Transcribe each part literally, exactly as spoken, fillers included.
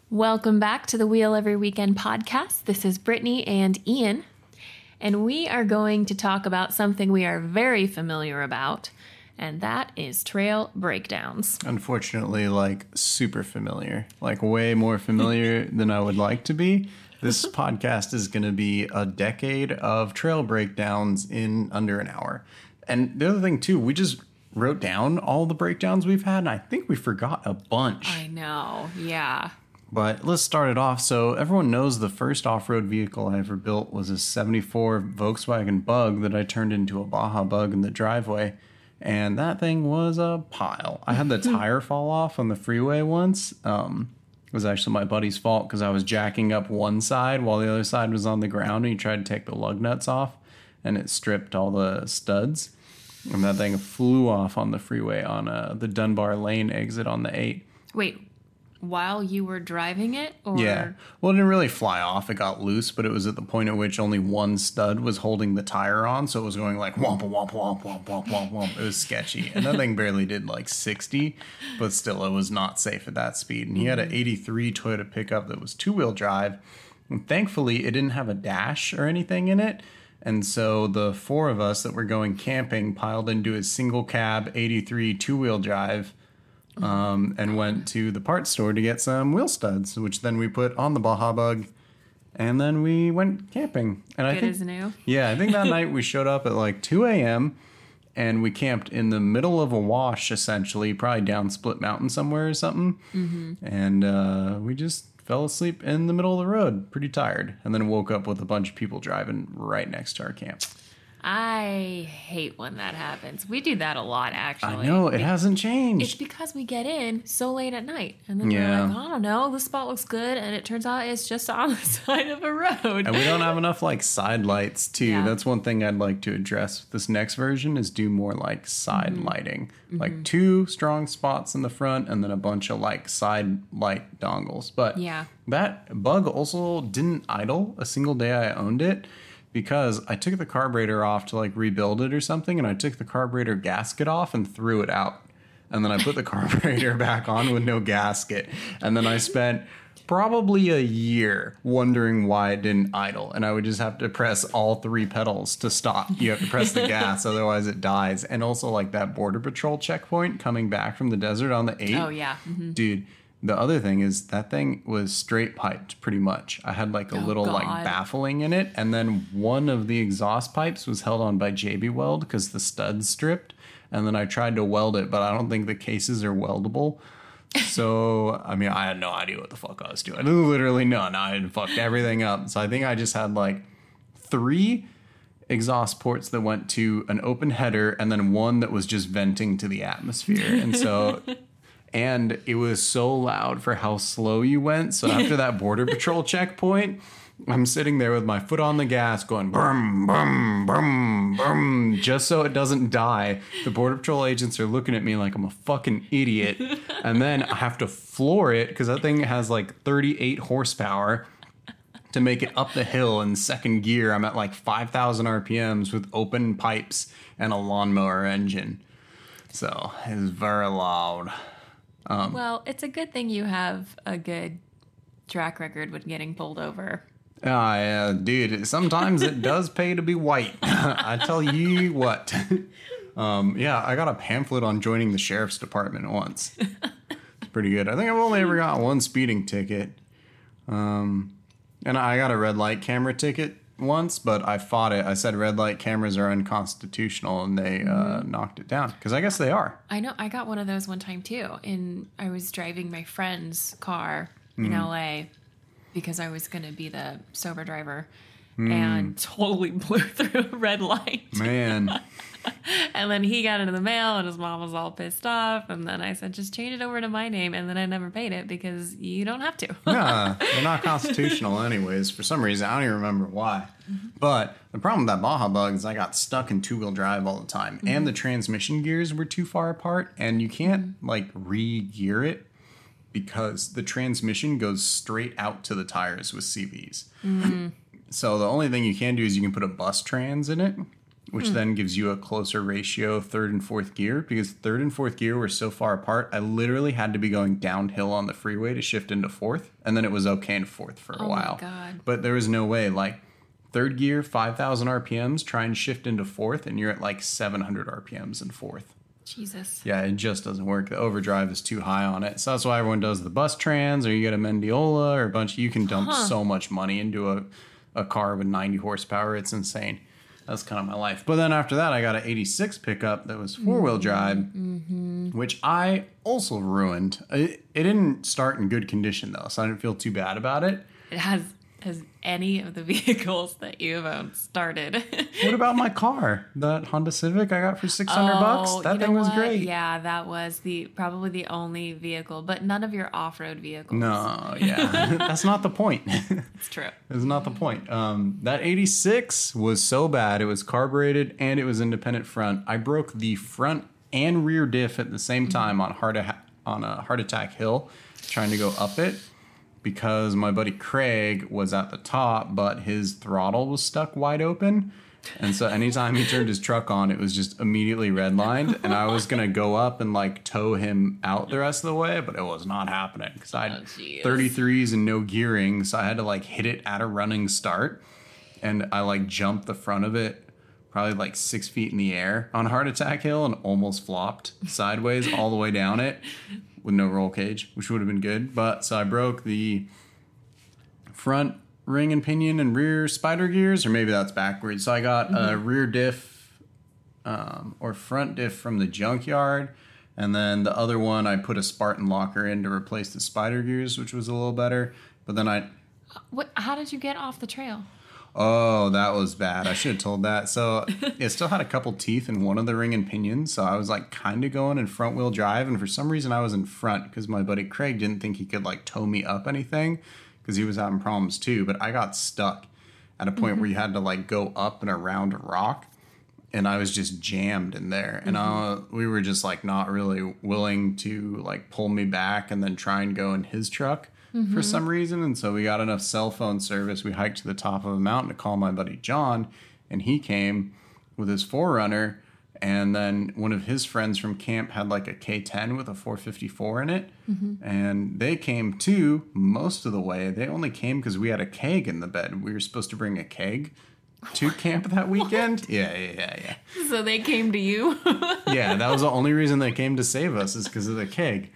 Welcome back to the Wheel Every Weekend podcast. This is Brittany and Ian, and we are going to talk about something we are very familiar about, and that is trail breakdowns. Unfortunately, like super familiar, like way more familiar than I would like to be. This podcast is going to be a decade of trail breakdowns in under an hour. And the other thing too, we just wrote down all the breakdowns we've had, and I think we forgot a bunch. I know, yeah. But let's start it off. So everyone knows the first off-road vehicle I ever built was a seventy-four Volkswagen Bug that I turned into a Baja Bug in the driveway. And that thing was a pile. I had the tire fall off on the freeway once. Um, it was actually my buddy's fault because I was jacking up one side while the other side was on the ground. And he tried to take the lug nuts off and it stripped all the studs. And that thing flew off on the freeway on uh, the Dunbar Lane exit on the eight. Wait, while you were driving it? Or? Yeah. Well, it didn't really fly off. It got loose, but it was at the point at which only one stud was holding the tire on. So it was going like womp, womp, womp, womp, womp, womp, womp. It was sketchy. And that thing barely did like sixty, but still it was not safe at that speed. And he had an eighty-three Toyota pickup that was two-wheel drive. And thankfully, it didn't have a dash or anything in it. And so the four of us that were going camping piled into a single cab eighty-three two-wheel drive. Um, and went to the parts store to get some wheel studs, which then we put on the Baja Bug, and then we went camping. And I Good think, as new. Yeah, I think that night we showed up at like two a.m. and we camped in the middle of a wash, essentially, probably down Split Mountain somewhere or something. Mm-hmm. And uh, we just fell asleep in the middle of the road, pretty tired, and then woke up with a bunch of people driving right next to our camp. I hate when that happens. We do that a lot, actually. I know, it we, hasn't changed. It's because we get in so late at night. And then Yeah. we're like, I don't know, this spot looks good. And it turns out it's just on the side of a road. And we don't have enough, like, side lights, too. Yeah. That's one thing I'd like to address with this next version is do more, like, side Mm-hmm. lighting. Mm-hmm. Like, two strong spots in the front and then a bunch of, like, side light dongles. But Yeah. that Bug also didn't idle a single day I owned it, because I took the carburetor off to like rebuild it or something, and I took the carburetor gasket off and threw it out. And then I put the carburetor back on with no gasket. And then I spent probably a year wondering why it didn't idle. And I would just have to press all three pedals to stop. You have to press the gas, otherwise it dies. And also like that Border Patrol checkpoint coming back from the desert on the eight. Oh, yeah. Mm-hmm. Dude. The other thing is that thing was straight piped pretty much. I had like a Oh, little God. like baffling in it. And then one of the exhaust pipes was held on by J B Weld because the studs stripped. And then I tried to weld it, but I don't think the cases are weldable. So, I mean, I had no idea what the fuck I was doing. Literally none. I had fucked everything up. So I think I just had like three exhaust ports that went to an open header and then one that was just venting to the atmosphere. And so... And it was so loud for how slow you went. So after that Border Patrol checkpoint, I'm sitting there with my foot on the gas going brum, brum, brum, brum, just so it doesn't die. The Border Patrol agents are looking at me like I'm a fucking idiot. And then I have to floor it because that thing has like thirty-eight horsepower to make it up the hill in second gear. I'm at like five thousand R P Ms with open pipes and a lawnmower engine. So it's very loud. Um, Well, it's a good thing you have a good track record with getting pulled over. Ah, yeah, dude, sometimes it does pay to be white. I tell you what. Um, yeah, I got a pamphlet on joining the sheriff's department once. It's pretty good. I think I've only ever got one speeding ticket. Um, and I got a red light camera ticket once, but I fought it. I said red light cameras are unconstitutional, and they uh, knocked it down because I guess they are. I know. I got one of those one time too. And I was driving my friend's car in Mm. L A because I was going to be the sober driver Mm. and totally blew through a red light. Man. And then he got into the mail and his mom was all pissed off. And then I said, just change it over to my name. And then I never paid it because you don't have to. Yeah, they're not constitutional anyways. For some reason, I don't even remember why. Mm-hmm. But the problem with that Baja Bug is I got stuck in two-wheel drive all the time. Mm-hmm. And the transmission gears were too far apart. And you can't, mm-hmm. like, re-gear it because the transmission goes straight out to the tires with C Vs. Mm-hmm. So the only thing you can do is you can put a bus trans in it. which mm. then gives you a closer ratio of third and fourth gear, because third and fourth gear were so far apart, I literally had to be going downhill on the freeway to shift into fourth, and then it was okay in fourth for a oh while. My God. But there was no way, like, third gear, five thousand R P Ms, try and shift into fourth, and you're at like seven hundred R P Ms in fourth. Jesus. Yeah, it just doesn't work. The overdrive is too high on it. So that's why everyone does the bus trans, or you get a Mendiola, or a bunch. You can dump huh. so much money into a, a car with ninety horsepower. It's insane. That's kind of my life. But then after that, I got an eighty-six pickup that was four-wheel drive, mm-hmm. which I also ruined. It, it didn't start in good condition, though, so I didn't feel too bad about it. It has... Has any of the vehicles that you have owned started? What about my car? That Honda Civic I got for six hundred oh, bucks? That thing was what? great. Yeah, that was the probably the only vehicle, but none of your off-road vehicles. No, yeah. That's not the point. It's true. It's not the point. Um, that eighty-six was so bad. It was carbureted and it was independent front. I broke the front and rear diff at the same time mm-hmm. on heart a- on a Heart Attack Hill, trying to go up it. Because my buddy Craig was at the top, but his throttle was stuck wide open. And so anytime he turned his truck on, it was just immediately redlined. And I was going to go up and like tow him out the rest of the way, but it was not happening because I had oh, thirty-threes and no gearing. So I had to like hit it at a running start. And I like jumped the front of it probably like six feet in the air on Heart Attack Hill and almost flopped sideways all the way down it. With no roll cage, which would have been good. But so I broke the front ring and pinion and rear spider gears, or maybe that's backwards. So I got mm-hmm. a rear diff um, or front diff from the junkyard. And then the other one, I put a Spartan locker in to replace the spider gears, which was a little better. But then I... What? How did you get off the trail? Oh, that was bad. I should have told that. So it still had a couple teeth in one of the ring and pinions. So I was like kind of going in front wheel drive. And for some reason I was in front because my buddy Craig didn't think he could like tow me up anything because he was having problems too. But I got stuck at a point mm-hmm. where you had to like go up and around a rock. And I was just jammed in there. And mm-hmm. uh, we were just like not really willing to like pull me back and then try and go in his truck. Mm-hmm. For some reason, and so we got enough cell phone service. We hiked to the top of a mountain to call my buddy John, and he came with his four runner, and then one of his friends from camp had like a K ten with a four fifty-four in it, mm-hmm. and they came too most of the way. They only came because we had a keg in the bed. We were supposed to bring a keg to camp that weekend. Yeah, yeah, yeah, yeah. So they came to you? Yeah, that was the only reason they came to save us is because of the keg.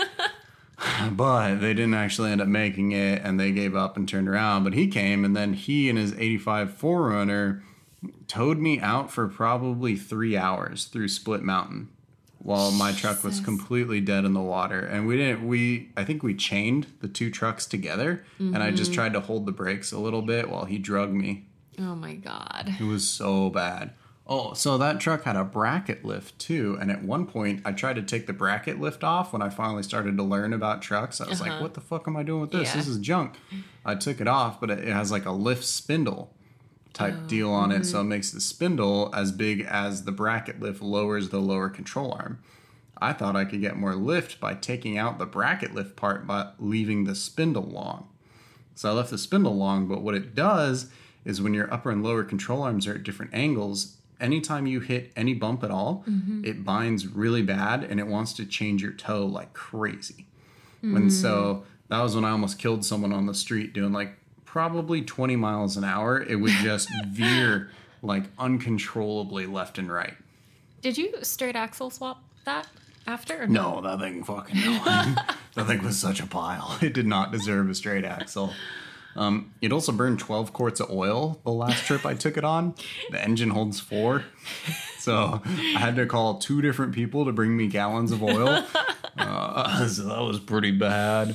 But they didn't actually end up making it, and they gave up and turned around. But he came, and then he and his eighty-five four runner towed me out for probably three hours through Split Mountain while my Jesus. truck was completely dead in the water. And we didn't, we, I think we chained the two trucks together, mm-hmm. and I just tried to hold the brakes a little bit while he drug me. Oh my God. It was so bad. Oh, so that truck had a bracket lift too. And at one point, I tried to take the bracket lift off when I finally started to learn about trucks. I was uh-huh. like, what the fuck am I doing with this? Yeah. This is junk. I took it off, but it has like a lift spindle type oh, deal on mm-hmm. it. So it makes the spindle as big as the bracket lift lowers the lower control arm. I thought I could get more lift by taking out the bracket lift part but leaving the spindle long. So I left the spindle long, but what it does is when your upper and lower control arms are at different angles, anytime you hit any bump at all, mm-hmm. it binds really bad and it wants to change your toe like crazy. Mm. And so that was when I almost killed someone on the street doing like probably twenty miles an hour. It would just veer like uncontrollably left and right. Did you straight axle swap that after? Or no? no, that thing fucking no. That thing was such a pile. It did not deserve a straight axle. Um, it also burned twelve quarts of oil the last trip I took it on. The engine holds four. So I had to call two different people to bring me gallons of oil. Uh, so that was pretty bad.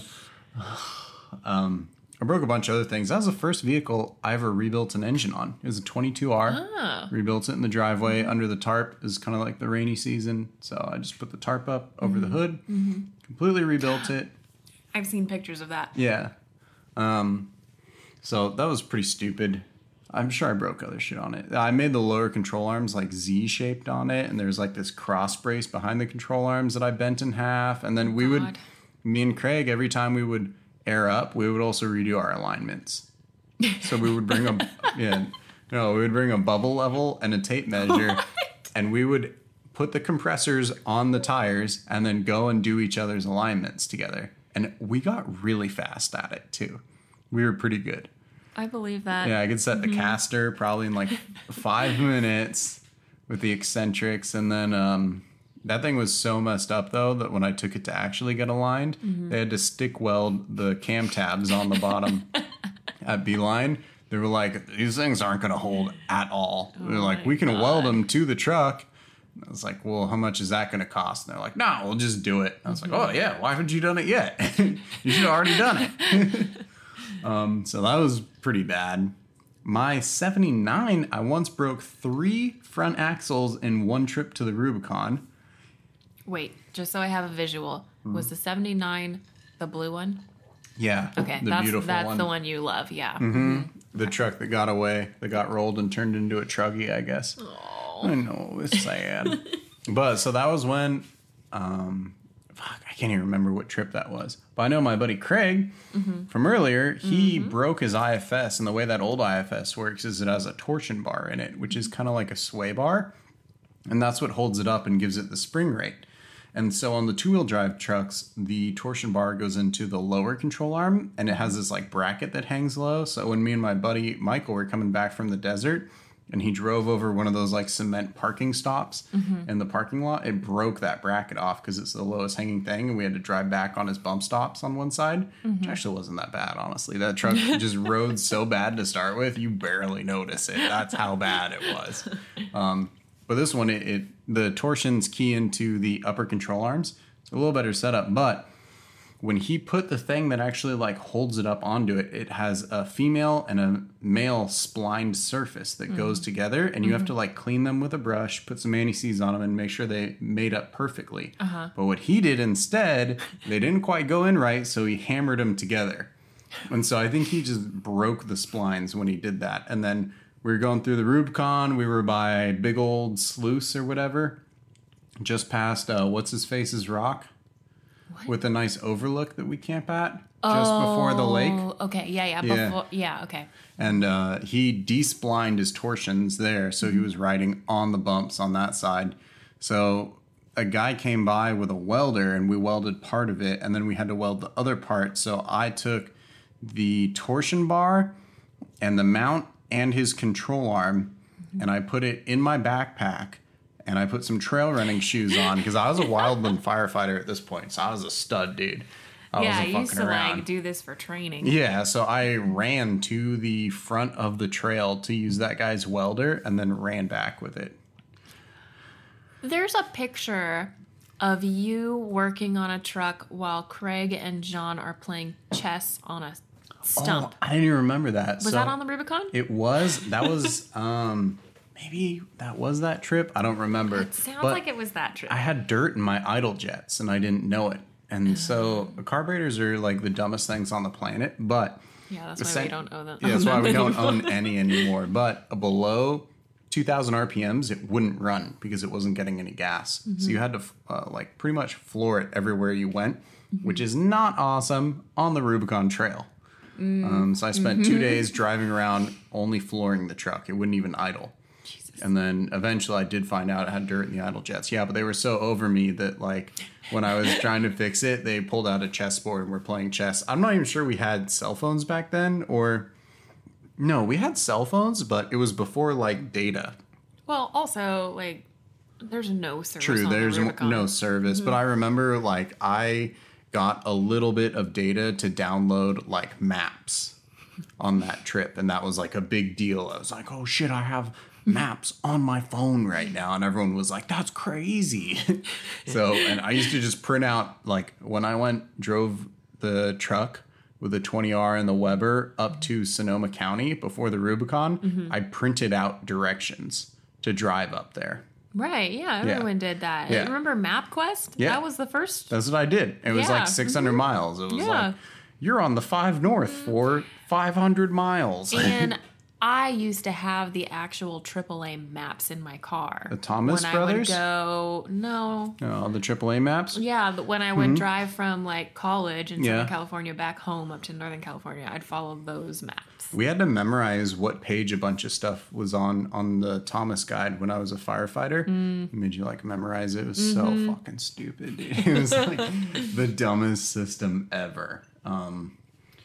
Um, I broke a bunch of other things. That was the first vehicle I ever rebuilt an engine on. It was a twenty-two R. Oh. Rebuilt it in the driveway mm-hmm. under the tarp. It was kind of like the rainy season. So I just put the tarp up over mm-hmm. the hood. Mm-hmm. Completely rebuilt it. I've seen pictures of that. Yeah. Um... So that was pretty stupid. I'm sure I broke other shit on it. I made the lower control arms like Z-shaped on it, and there's like this cross brace behind the control arms that I bent in half. And then we God. would, me and Craig, every time we would air up, we would also redo our alignments. So we would bring a, yeah, No, we would bring a bubble level and a tape measure, What? and we would put the compressors on the tires and then go and do each other's alignments together. And we got really fast at it too. We were pretty good. I believe that. Yeah, I could set the caster probably in like five minutes with the eccentrics. And then um, that thing was so messed up, though, that when I took it to actually get aligned, mm-hmm. they had to stick weld the cam tabs on the bottom at Beeline. They were like, these things aren't going to hold at all. Oh, they're like, we can God. weld them to the truck. I was like, well, how much is that going to cost? And they're like, no, we'll just do it. I was like, oh, yeah, why haven't you done it yet? You should have already done it. um, so that was pretty bad. My seventy-nine, I once broke three front axles in one trip to the Rubicon. Wait, just so I have a visual. Mm. Was the seventy-nine the blue one? Yeah. Okay, the that's, beautiful that's one. the one you love, yeah. Mm-hmm. The truck that got away, that got rolled and turned into a truggy, I guess. Aww. I know, it's sad. But so that was when, um, fuck, I can't even remember what trip that was. But I know my buddy Craig mm-hmm. from earlier, he mm-hmm. broke his I F S. And the way that old I F S works is it has a torsion bar in it, which is kind of like a sway bar. And that's what holds it up and gives it the spring rate. And so on the two-wheel drive trucks, the torsion bar goes into the lower control arm, and it has this like bracket that hangs low. So when me and my buddy Michael were coming back from the desert, and he drove over one of those like cement parking stops mm-hmm. in the parking lot, it broke that bracket off because it's the lowest hanging thing, and we had to drive back on his bump stops on one side, mm-hmm. which actually wasn't that bad, honestly. That truck just rode so bad to start with, you barely notice it. That's how bad it was. Um, but this one, it, it the torsions key into the upper control arms. It's a little better setup, but when he put the thing that actually like holds it up onto it, it has a female and a male splined surface that mm-hmm. goes together, and you mm-hmm. have to like clean them with a brush, put some anti-seize on them, and make sure they made up perfectly. Uh-huh. But what he did instead, they didn't quite go in right, so he hammered them together. And so I think he just broke the splines when he did that. And then we were going through the Rubicon. We were by big old Sluice or whatever, just past uh, what's his face's rock. What? With a nice overlook that we camp at just oh, before the lake. Okay, yeah, yeah, yeah. Before, yeah, okay. And uh, he de-splined his torsions there, so mm-hmm. he was riding on the bumps on that side. So a guy came by with a welder, and we welded part of it, and then we had to weld the other part. So I took the torsion bar and the mount and his control arm, mm-hmm. and I put it in my backpack. And I put some trail running shoes on because I was a wildland firefighter at this point. So I was a stud, dude. I yeah, wasn't I used to around. like do this for training. Yeah, so I ran to the front of the trail to use that guy's welder and then ran back with it. There's a picture of you working on a truck while Craig and John are playing chess on a stump. Oh, I didn't even remember that. Was so that on the Rubicon? It was. That was... um Maybe that was that trip. I don't remember. It sounds but like it was that trip. I had dirt in my idle jets, and I didn't know it. And so carburetors are like the dumbest things on the planet. But yeah, that's why same, we don't own them. Yeah, that's why we don't own any anymore. But below two thousand R P Ms, it wouldn't run because it wasn't getting any gas. Mm-hmm. So you had to uh, like pretty much floor it everywhere you went, mm-hmm. which is not awesome on the Rubicon Trail. Mm-hmm. Um, so I spent mm-hmm. two days driving around only flooring the truck. It wouldn't even idle. And then eventually I did find out it had dirt in the idle jets. Yeah, but they were so over me that, like, when I was trying to fix it, they pulled out a chessboard and were playing chess. I'm not even sure we had cell phones back then, or... No, we had cell phones, but it was before, like, data. Well, also, like, there's no service True, on there's the Rubicon. no service. Mm-hmm. But I remember, like, I got a little bit of data to download, like, maps on that trip. And that was, like, a big deal. I was like, oh, shit, I have... maps on my phone right now, and everyone was like, that's crazy. So, and I used to just print out, like, when I went drove the truck with the twenty R and the Weber up to Sonoma County before the Rubicon, mm-hmm. I printed out directions to drive up there. Right, yeah, everyone yeah. did that. Yeah. Remember MapQuest? Yeah. That was the first. That's what I did. It was yeah. like six hundred mm-hmm. miles. It was yeah. like, you're on the five north for five hundred miles. And I used to have the actual triple A maps in my car. The Thomas when Brothers? I would go, no. Oh, the triple A maps? Yeah, but when I would Mm-hmm. drive from like college in Yeah. Southern California back home up to Northern California, I'd follow those maps. We had to memorize what page a bunch of stuff was on on the Thomas guide when I was a firefighter. Mm. It made you like memorize it. It was Mm-hmm. so fucking stupid, dude. It was like the dumbest system ever. Um,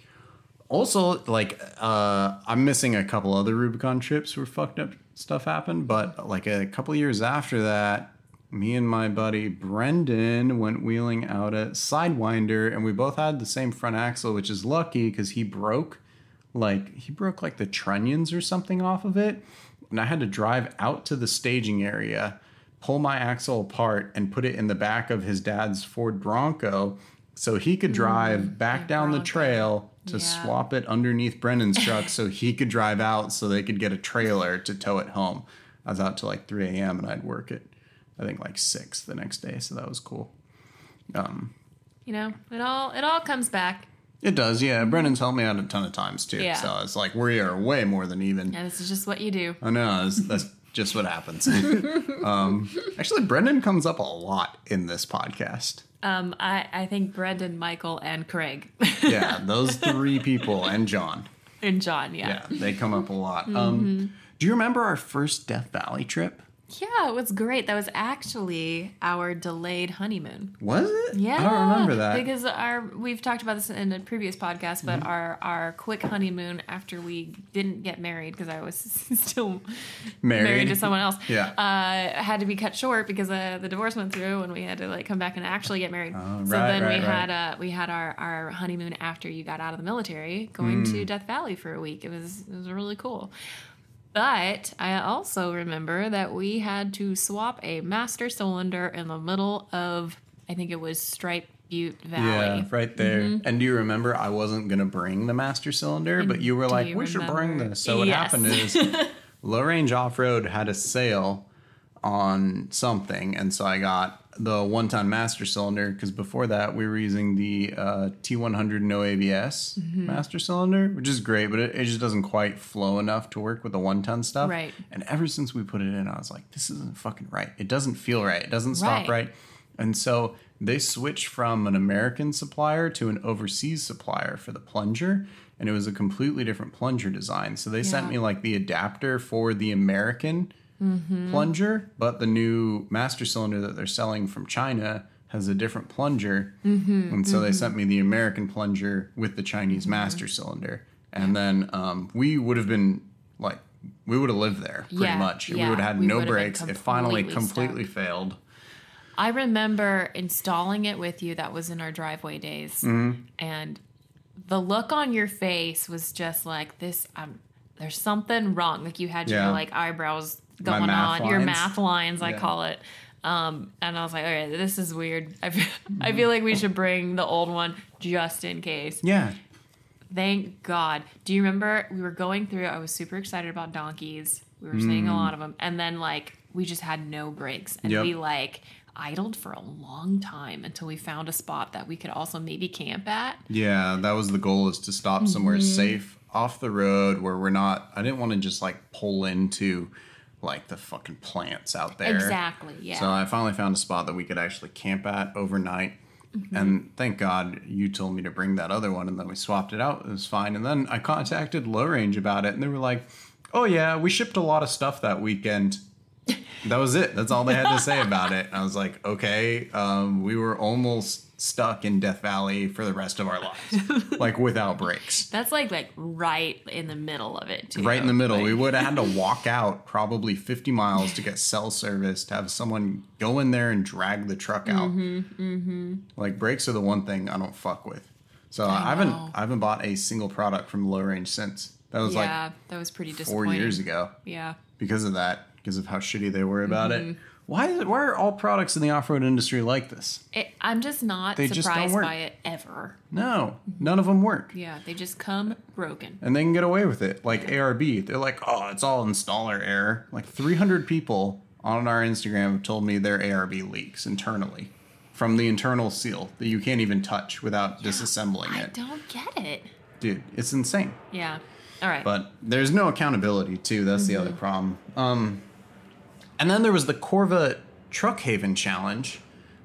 also, like, uh, I'm missing a couple other Rubicon trips where fucked up stuff happened, but like a couple years after that, me and my buddy Brendan went wheeling out at Sidewinder, and we both had the same front axle, which is lucky because he broke, like, he broke like the trunnions or something off of it, and I had to drive out to the staging area, pull my axle apart, and put it in the back of his dad's Ford Bronco so he could drive mm, back down Bronco. the trail to yeah. swap it underneath Brendan's truck so he could drive out so they could get a trailer to tow it home. I was out till like three a.m. and I'd work at, I think, like six the next day, so that was cool. Um, you know, it all it all comes back. It does, yeah. Brendan's helped me out a ton of times, too. Yeah. So it's like, we are way more than even. Yeah, this is just what you do. I know, that's, that's just what happens. um, actually, Brendan comes up a lot in this podcast. Um, I, I think Brendan, Michael, and Craig. Yeah, those three people, and John. And John, yeah. Yeah, they come up a lot. Mm-hmm. Um, do you remember our first Death Valley trip? Yeah, it was great. That was actually our delayed honeymoon. Was it? Yeah. I don't remember that. Because our we've talked about this in a previous podcast, but mm-hmm. our, our quick honeymoon after we didn't get married, because I was still married. married to someone else, yeah. uh, had to be cut short because uh, the divorce went through and we had to like come back and actually get married. Oh, so right, then right, we right. had uh, we had our, our honeymoon after you got out of the military, going mm. to Death Valley for a week. It was it was really cool. But I also remember that we had to swap a master cylinder in the middle of, I think it was Stripe Butte Valley. Yeah, right there. Mm-hmm. And do you remember I wasn't going to bring the master cylinder, and but you were like, we remember? should bring this. So what yes. happened is Low Range Off-Road had a sale on something, and so I got the one-ton master cylinder, because before that we were using the uh, T one hundred no A B S mm-hmm. master cylinder, which is great, but it, it just doesn't quite flow enough to work with the one-ton stuff. Right. And ever since we put it in, I was like, this isn't fucking right. It doesn't feel right. It doesn't stop right. right. And so they switched from an American supplier to an overseas supplier for the plunger, and it was a completely different plunger design. So they yeah. sent me like the adapter for the American Mm-hmm. plunger, but the new master cylinder that they're selling from China has a different plunger, mm-hmm, and so mm-hmm. they sent me the American plunger with the Chinese mm-hmm. master cylinder, and yeah. then um, we would have been like, we would have lived there pretty yeah, much. Yeah. We would have had we no brakes. It finally completely stuck. failed. I remember installing it with you. That was in our driveway days, mm-hmm. and the look on your face was just like this. Um, there's something wrong. Like you had your yeah. like eyebrows going on, lines. your math lines, I yeah. call it. Um, and I was like, okay, this is weird. I feel, I feel like we should bring the old one just in case. Yeah. Thank God. Do you remember we were going through, I was super excited about donkeys. We were seeing mm. a lot of them. And then like, we just had no brakes. And yep. we like idled for a long time until we found a spot that we could also maybe camp at. Yeah, that was the goal, is to stop somewhere mm-hmm. safe off the road where we're not, I didn't want to just like pull into like the fucking plants out there. Exactly, yeah. So I finally found a spot that we could actually camp at overnight. Mm-hmm. And thank God you told me to bring that other one, and then we swapped it out. It was fine. And then I contacted Low Range about it, and they were like, oh yeah, we shipped a lot of stuff that weekend. That was it. That's all they had to say about it. And I was like, okay, um, we were almost stuck in Death Valley for the rest of our lives, like without brakes. That's like like right in the middle of it, too. Right in the middle. Like... We would have had to walk out probably fifty miles to get cell service, to have someone go in there and drag the truck out. Mm-hmm, mm-hmm. Like brakes are the one thing I don't fuck with. So I, I haven't I haven't bought a single product from Low Range since. That was yeah, like that was pretty four disappointing. years ago. Yeah. Because of that. Because of how shitty they were about mm-hmm. it. Why is it, why are all products in the off-road industry like this? It, I'm just not they surprised just don't work. by it ever. No, none of them work. Yeah, they just come broken. And they can get away with it. Like A R B, they're like, oh, it's all installer error. Like three hundred people on our Instagram have told me their A R B leaks internally from the internal seal that you can't even touch without yeah, disassembling I it. I don't get it. Dude, it's insane. Yeah. All right. But there's no accountability, too. That's mm-hmm. the other problem. Um, and then there was the Corva Truck Haven Challenge,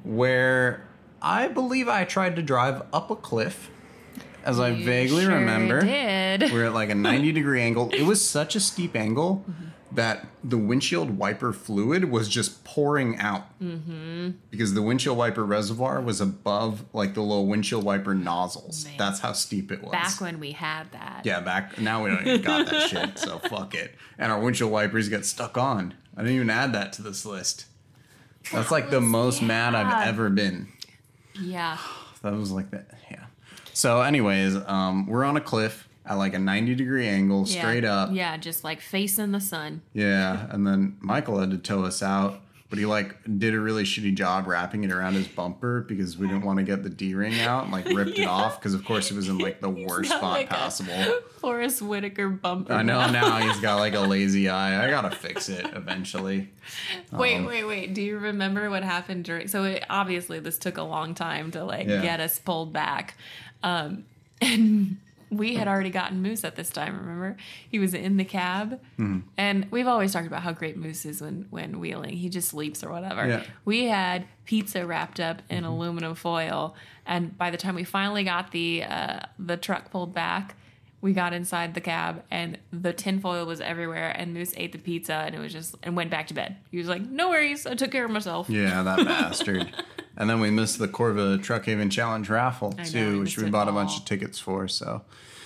where I believe I tried to drive up a cliff. As I you vaguely sure remember, did. We're at like a ninety degree angle. It was such a steep angle mm-hmm. that the windshield wiper fluid was just pouring out mm-hmm. because the windshield wiper reservoir was above like the little windshield wiper nozzles. Man. That's how steep it was. Back when we had that. Yeah, back now we don't even got that shit. So fuck it. And our windshield wipers get stuck on. I didn't even add that to this list. That's like the most yeah. mad I've ever been. Yeah. That was like that. Yeah. So anyways, um, we're on a cliff at like a ninety degree angle, yeah. straight up. Yeah, just like facing the sun. Yeah, and then Michael had to tow us out, but he like did a really shitty job wrapping it around his bumper because we didn't want to get the D-ring out and like ripped yeah. it off because of course it was in like the worst spot like possible. Forrest Whitaker bumper. I know now he's got like a lazy eye. I gotta fix it eventually. Wait, um, wait, wait. Do you remember what happened during... So it, obviously this took a long time to like yeah. get us pulled back. Um, and we had already gotten Moose at this time, remember? He was in the cab. Mm-hmm. And we've always talked about how great Moose is when, when wheeling. He just sleeps or whatever. Yeah. We had pizza wrapped up in mm-hmm. aluminum foil. And by the time we finally got the uh, the truck pulled back, we got inside the cab and the tinfoil was everywhere. And Moose ate the pizza and it was just... And went back to bed. He was like, no worries. I took care of myself. Yeah, that bastard. And then we missed the Corva Truck Haven Challenge raffle, too, which we bought a bunch of tickets for, so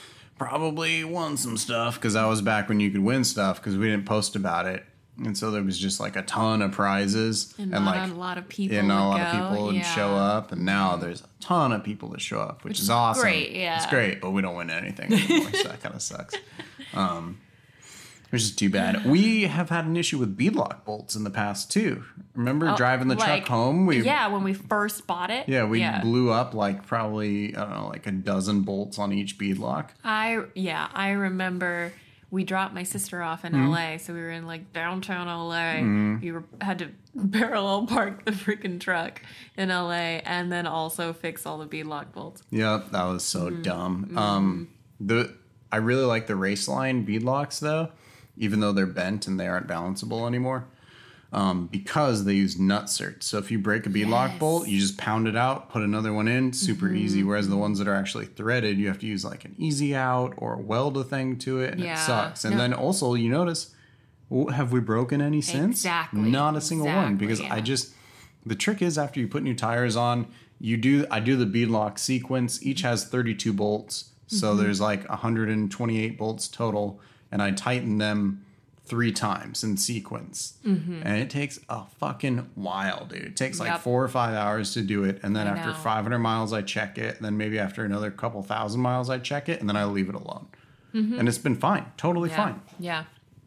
probably won some stuff, because that was back when you could win stuff, because we didn't post about it. And so there was just, like, a ton of prizes. And, and not like, a lot of people yeah, not a lot go. of people would yeah. show up, and now there's a ton of people that show up, which, which is awesome. Great, yeah. It's great, but we don't win anything anymore, so that kind of sucks. Um... Which is too bad. We have had an issue with beadlock bolts in the past, too. Remember oh, driving the like, truck home? We, yeah, when we first bought it. Yeah, we yeah. blew up like probably, I don't know, like a dozen bolts on each beadlock. I, yeah, I remember we dropped my sister off in mm-hmm. L A, so we were in like downtown L A. Mm-hmm. We were, had to parallel park the freaking truck in L A and then also fix all the beadlock bolts. Yep, that was so mm-hmm. dumb. Mm-hmm. Um, the I really like the Raceline beadlocks, though. Even though they're bent and they aren't balanceable anymore, um, because they use nut certs. So if you break a beadlock yes. bolt, you just pound it out, put another one in, super mm-hmm. easy. Whereas the ones that are actually threaded, you have to use like an easy out or weld a thing to it, and yeah. it sucks. And no. then also, you notice, well, have we broken any since? Exactly. Not a single exactly, one, because yeah. I just, the trick is after you put new tires on, you do, I do the beadlock sequence. Each has thirty-two bolts. So mm-hmm. there's like one hundred twenty-eight bolts total. And I tighten them three times in sequence. Mm-hmm. And it takes a fucking while, dude. It takes like yep. four or five hours to do it. And then I after know. five hundred miles, I check it. And then maybe after another couple thousand miles, I check it. And then I leave it alone. Mm-hmm. And it's been fine. Totally yeah. fine. Yeah.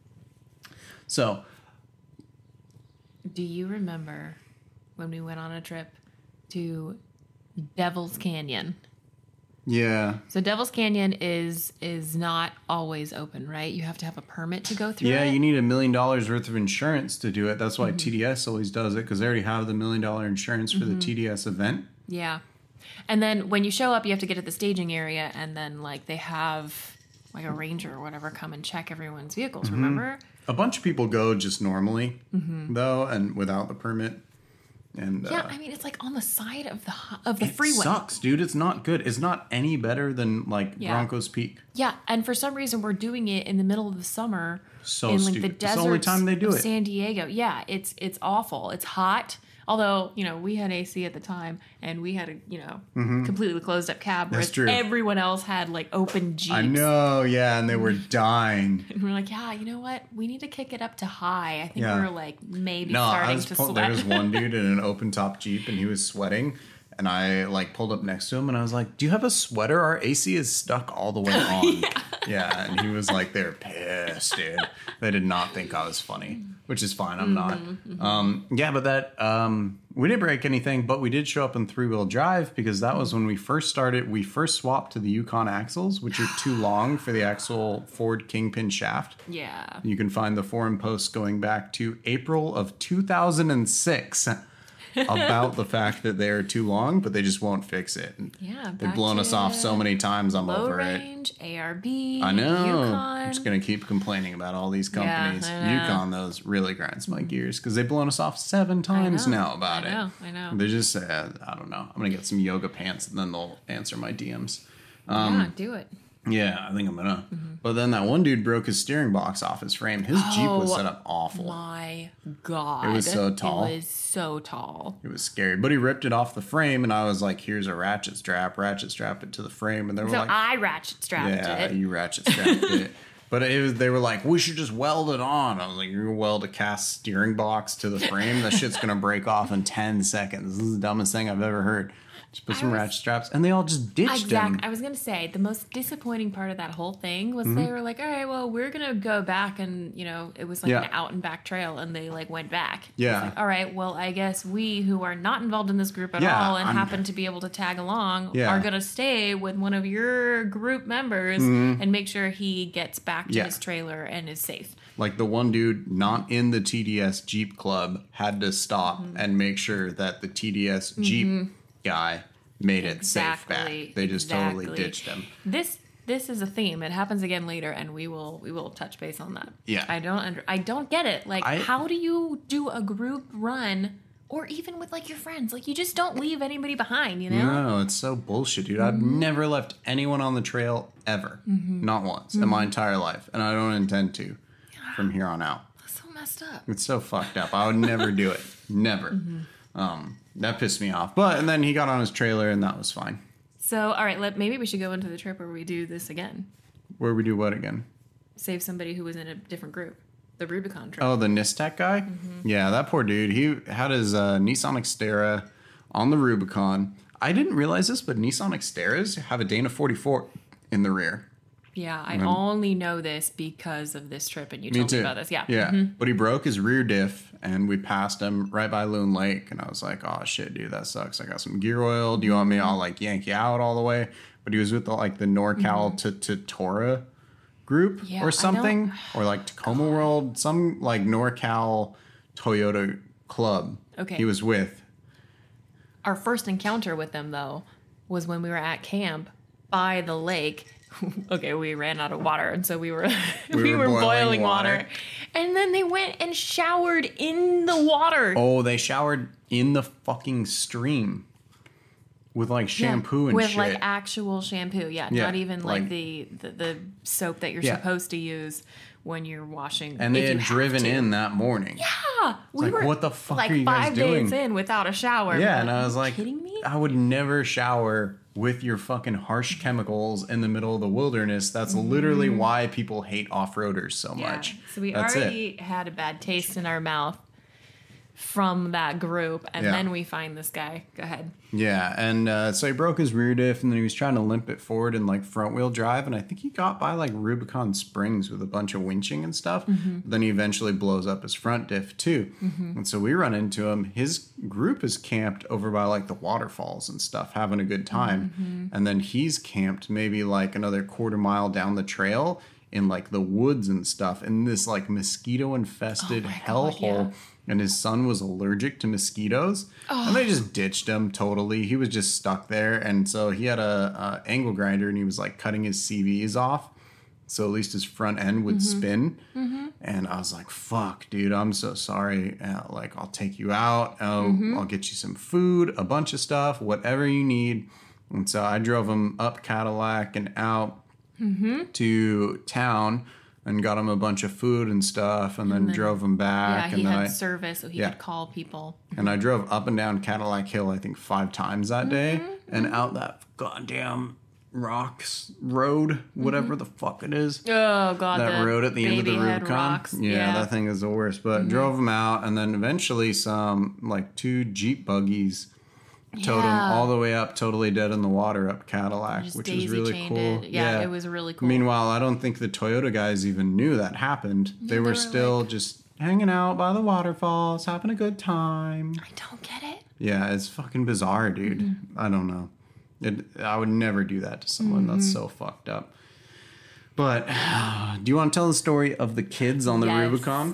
So. Do you remember when we went on a trip to Devil's Canyon? Yeah. So Devil's Canyon is is not always open, right? You have to have a permit to go through yeah, it. Yeah, you need a million dollars worth of insurance to do it. That's why mm-hmm. T D S always does it, because they already have the million dollar insurance for mm-hmm. the T D S event. Yeah. And then when you show up, you have to get at the staging area, and then like they have like a ranger or whatever come and check everyone's vehicles, mm-hmm. remember? A bunch of people go just normally, mm-hmm. though, and without the permit. And yeah, uh, I mean, it's like on the side of the of the it freeway. It sucks, dude. It's not good. It's not any better than like yeah. Broncos Peak. Yeah, and for some reason we're doing it in the middle of the summer so in like stupid. the desert. It's the only time they do of it. San Diego. Yeah, it's it's awful. It's hot. Although, you know, we had A C at the time, and we had a, you know, mm-hmm. completely closed up cab, whereas everyone else had, like, open Jeeps. I know, yeah, and they were dying. And we're like, yeah, you know what? We need to kick it up to high. I think yeah. we're, like, maybe no, starting I was to pull- sweat. There was one dude in an open-top Jeep, and he was sweating. And I, like, pulled up next to him, and I was like, do you have a sweater? Our A C is stuck all the way on. yeah. yeah, and he was like, they're pissed, dude. They did not think I was funny, which is fine. I'm not. Mm-hmm, mm-hmm. Um, yeah, but that, um, we didn't break anything, but we did show up in three-wheel drive, because that was when we first started. We first swapped to the Yukon axles, which are too long for the actual Ford Kingpin shaft. Yeah. You can find the forum posts going back to April of two thousand six. about the fact that they are too long, but they just won't fix it. Yeah, they've blown us off so many times. I'm low over range, it. A R B, I know. Yukon. I'm just gonna keep complaining about all these companies. Yeah, I know. Yukon, those really grinds my gears because they've blown us off seven times know, now about I it. know, I know. They're just, uh, I don't know. I'm gonna get some yoga pants and then they'll answer my D Ms. Yeah, do it. Yeah, I think I'm gonna. Mm-hmm. But then that one dude broke his steering box off his frame. His Jeep was set up awful. My God. It was so tall. It was so tall. It was scary. But he ripped it off the frame, and I was like, here's a ratchet strap. Ratchet strap it to the frame. And they were So like... I ratchet strapped yeah, it. you ratchet strapped it. But it was, they were like, we should just weld it on. I was like, you're going to weld a cast steering box to the frame? That shit's going to break off in ten seconds. This is the dumbest thing I've ever heard. Just put some was, ratchet straps, and they all just ditched exact, them. I was going to say, the most disappointing part of that whole thing was mm-hmm. they were like, all right, well, we're going to go back, and, you know, it was like yeah. an out and back trail, and they, like, went back. Yeah. Like, all right, well, I guess we, who are not involved in this group at yeah, all and I'm, happen to be able to tag along, yeah. are going to stay with one of your group members mm-hmm. and make sure he gets back to yeah. his trailer and is safe. Like, the one dude not in the T D S Jeep Club had to stop mm-hmm. and make sure that the T D S Jeep mm-hmm. guy... made it exactly, safe back. They just exactly. totally ditched him. This this is a theme. It happens again later, and we will we will touch base on that. Yeah, I don't under, I don't get it. Like, I, how do you do a group run, or even with like your friends? Like, you just don't leave anybody behind. You know? No, it's so bullshit, dude. Mm-hmm. I've never left anyone on the trail ever, mm-hmm. not once mm-hmm. in my entire life, and I don't intend to from here on out. That's so messed up. It's so fucked up. I would never do it. Never. Mm-hmm. Um, that pissed me off. But and then he got on his trailer, and that was fine. So, all right, let, maybe we should go into the trip where we do this again. Where we do what again? Save somebody who was in a different group. The Rubicon trip. Oh, the Nistec guy? Mm-hmm. Yeah, that poor dude. He had his uh, Nissan Xterra on the Rubicon. I didn't realize this, but Nissan Xterras have a Dana forty-four in the rear. Yeah, I only know this because of this trip, and you told me, me about this. Yeah. Yeah, mm-hmm. But he broke his rear diff, and we passed him right by Loon Lake, and I was like, oh, shit, dude, that sucks. I got some gear oil. Do you want me? I'll, like, yank you out all the way. But he was with, the, like, the NorCal mm-hmm. to Tora group yeah, or something, or, like, Tacoma God. World, some, like, NorCal Toyota club okay. he was with. Our first encounter with them, though, was when we were at camp by the lake. Okay, we ran out of water, and so we were we, we were, were boiling, boiling water. water. And then they went and showered in the water. Oh, they showered in the fucking stream with like shampoo yeah, and with shit. With like actual shampoo, yeah, yeah not even like, like the, the the soap that you're yeah. supposed to use when you're washing. And they had driven in that morning. Yeah, we like, were what the fuck like are you guys five doing? days in without a shower. Yeah, and I was like, kidding me? I would never shower with your fucking harsh chemicals in the middle of the wilderness. That's mm-hmm. literally why people hate off-roaders so yeah. much. So we That's already it. had a bad taste in our mouth from that group, and yeah. then we find this guy. Go ahead. Yeah, and uh, so he broke his rear diff, and then he was trying to limp it forward in like front wheel drive, and I think he got by like Rubicon Springs with a bunch of winching and stuff. Mm-hmm. Then he eventually blows up his front diff too, mm-hmm. and so we run into him. His group is camped over by like the waterfalls and stuff, having a good time, mm-hmm. and then he's camped maybe like another quarter mile down the trail in like the woods and stuff, in this like mosquito infested oh hellhole. Yeah. And his son was allergic to mosquitoes, oh. and they just ditched him totally. He was just stuck there, and so he had a, a angle grinder, and he was like cutting his C Vs off, so at least his front end would mm-hmm. spin. Mm-hmm. And I was like, "Fuck, dude, I'm so sorry. Uh, like, I'll take you out. I'll, mm-hmm. I'll get you some food, a bunch of stuff, whatever you need." And so I drove him up Cadillac and out mm-hmm. to town. And got him a bunch of food and stuff, and, and then, then drove him back. Yeah, he and had I, service, so he yeah. could call people. And I drove up and down Cadillac Hill, I think, five times that day, mm-hmm. and out that goddamn rocks road, whatever mm-hmm. the fuck it is. Oh god, that road at the end of the Rubicon. Rocks. Yeah, yeah, that thing is the worst. But mm-hmm. drove him out, and then eventually some like two Jeep buggies. Towed yeah. him all the way up, totally dead in the water up Cadillac, which is really cool. Yeah, yeah, it was really cool. Meanwhile, I don't think the Toyota guys even knew that happened. Yeah, they, were they were still like, just hanging out by the waterfalls, having a good time. I don't get it. Yeah, it's fucking bizarre, dude. Mm-hmm. I don't know. It, I would never do that to someone. Mm-hmm. That's so fucked up. But uh, do you want to tell the story of the kids on the yes. Rubicon?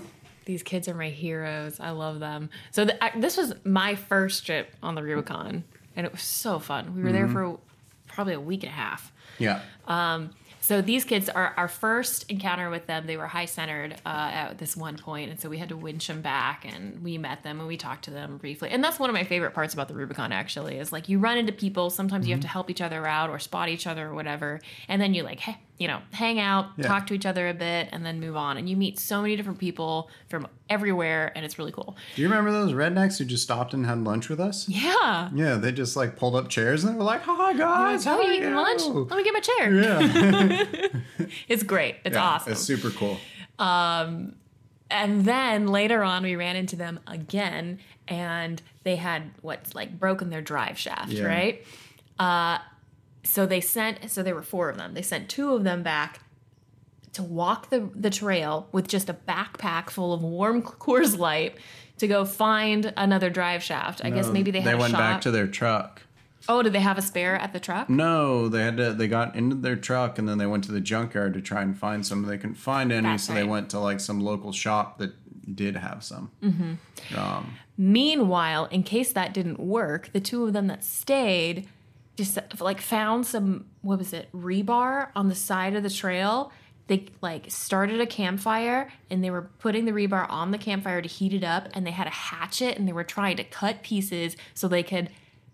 these kids are my heroes. I love them. So the, I, this was my first trip on the Rubicon, and it was so fun. We were mm-hmm. there for probably a week and a half. Yeah. Um, so these kids, are our first encounter with them, they were high-centered uh, at this one point, and so we had to winch them back, and we met them, and we talked to them briefly. And that's one of my favorite parts about the Rubicon, actually, is like you run into people, sometimes mm-hmm. you have to help each other out or spot each other or whatever, and then you like, hey, you know, hang out, yeah. talk to each other a bit, and then move on. And you meet so many different people from everywhere, and it's really cool. Do you remember those rednecks who just stopped and had lunch with us? Yeah. Yeah, they just like pulled up chairs and they were like, hi guys, how are you eating lunch? Let me get my chair. Yeah. It's great. It's yeah, awesome. It's super cool. Um, and then later on, we ran into them again, and they had what's like broken their drive shaft, yeah. right? Uh, so they sent, so there were four of them. They sent two of them back to walk the, the trail with just a backpack full of warm Coors Light to go find another drive shaft. I no, guess maybe they had They a went shop. back to their truck. Oh, did they have a spare at the truck? No, they had to, they got into their truck and then they went to the junkyard to try and find some. They couldn't find any, That's so right. they went to like some local shop that did have some. Mm-hmm. Um, Meanwhile, in case that didn't work, the two of them that stayed just like found some, what was it, rebar on the side of the trail. They like started a campfire and they were putting the rebar on the campfire to heat it up, and they had a hatchet and they were trying to cut pieces so they could,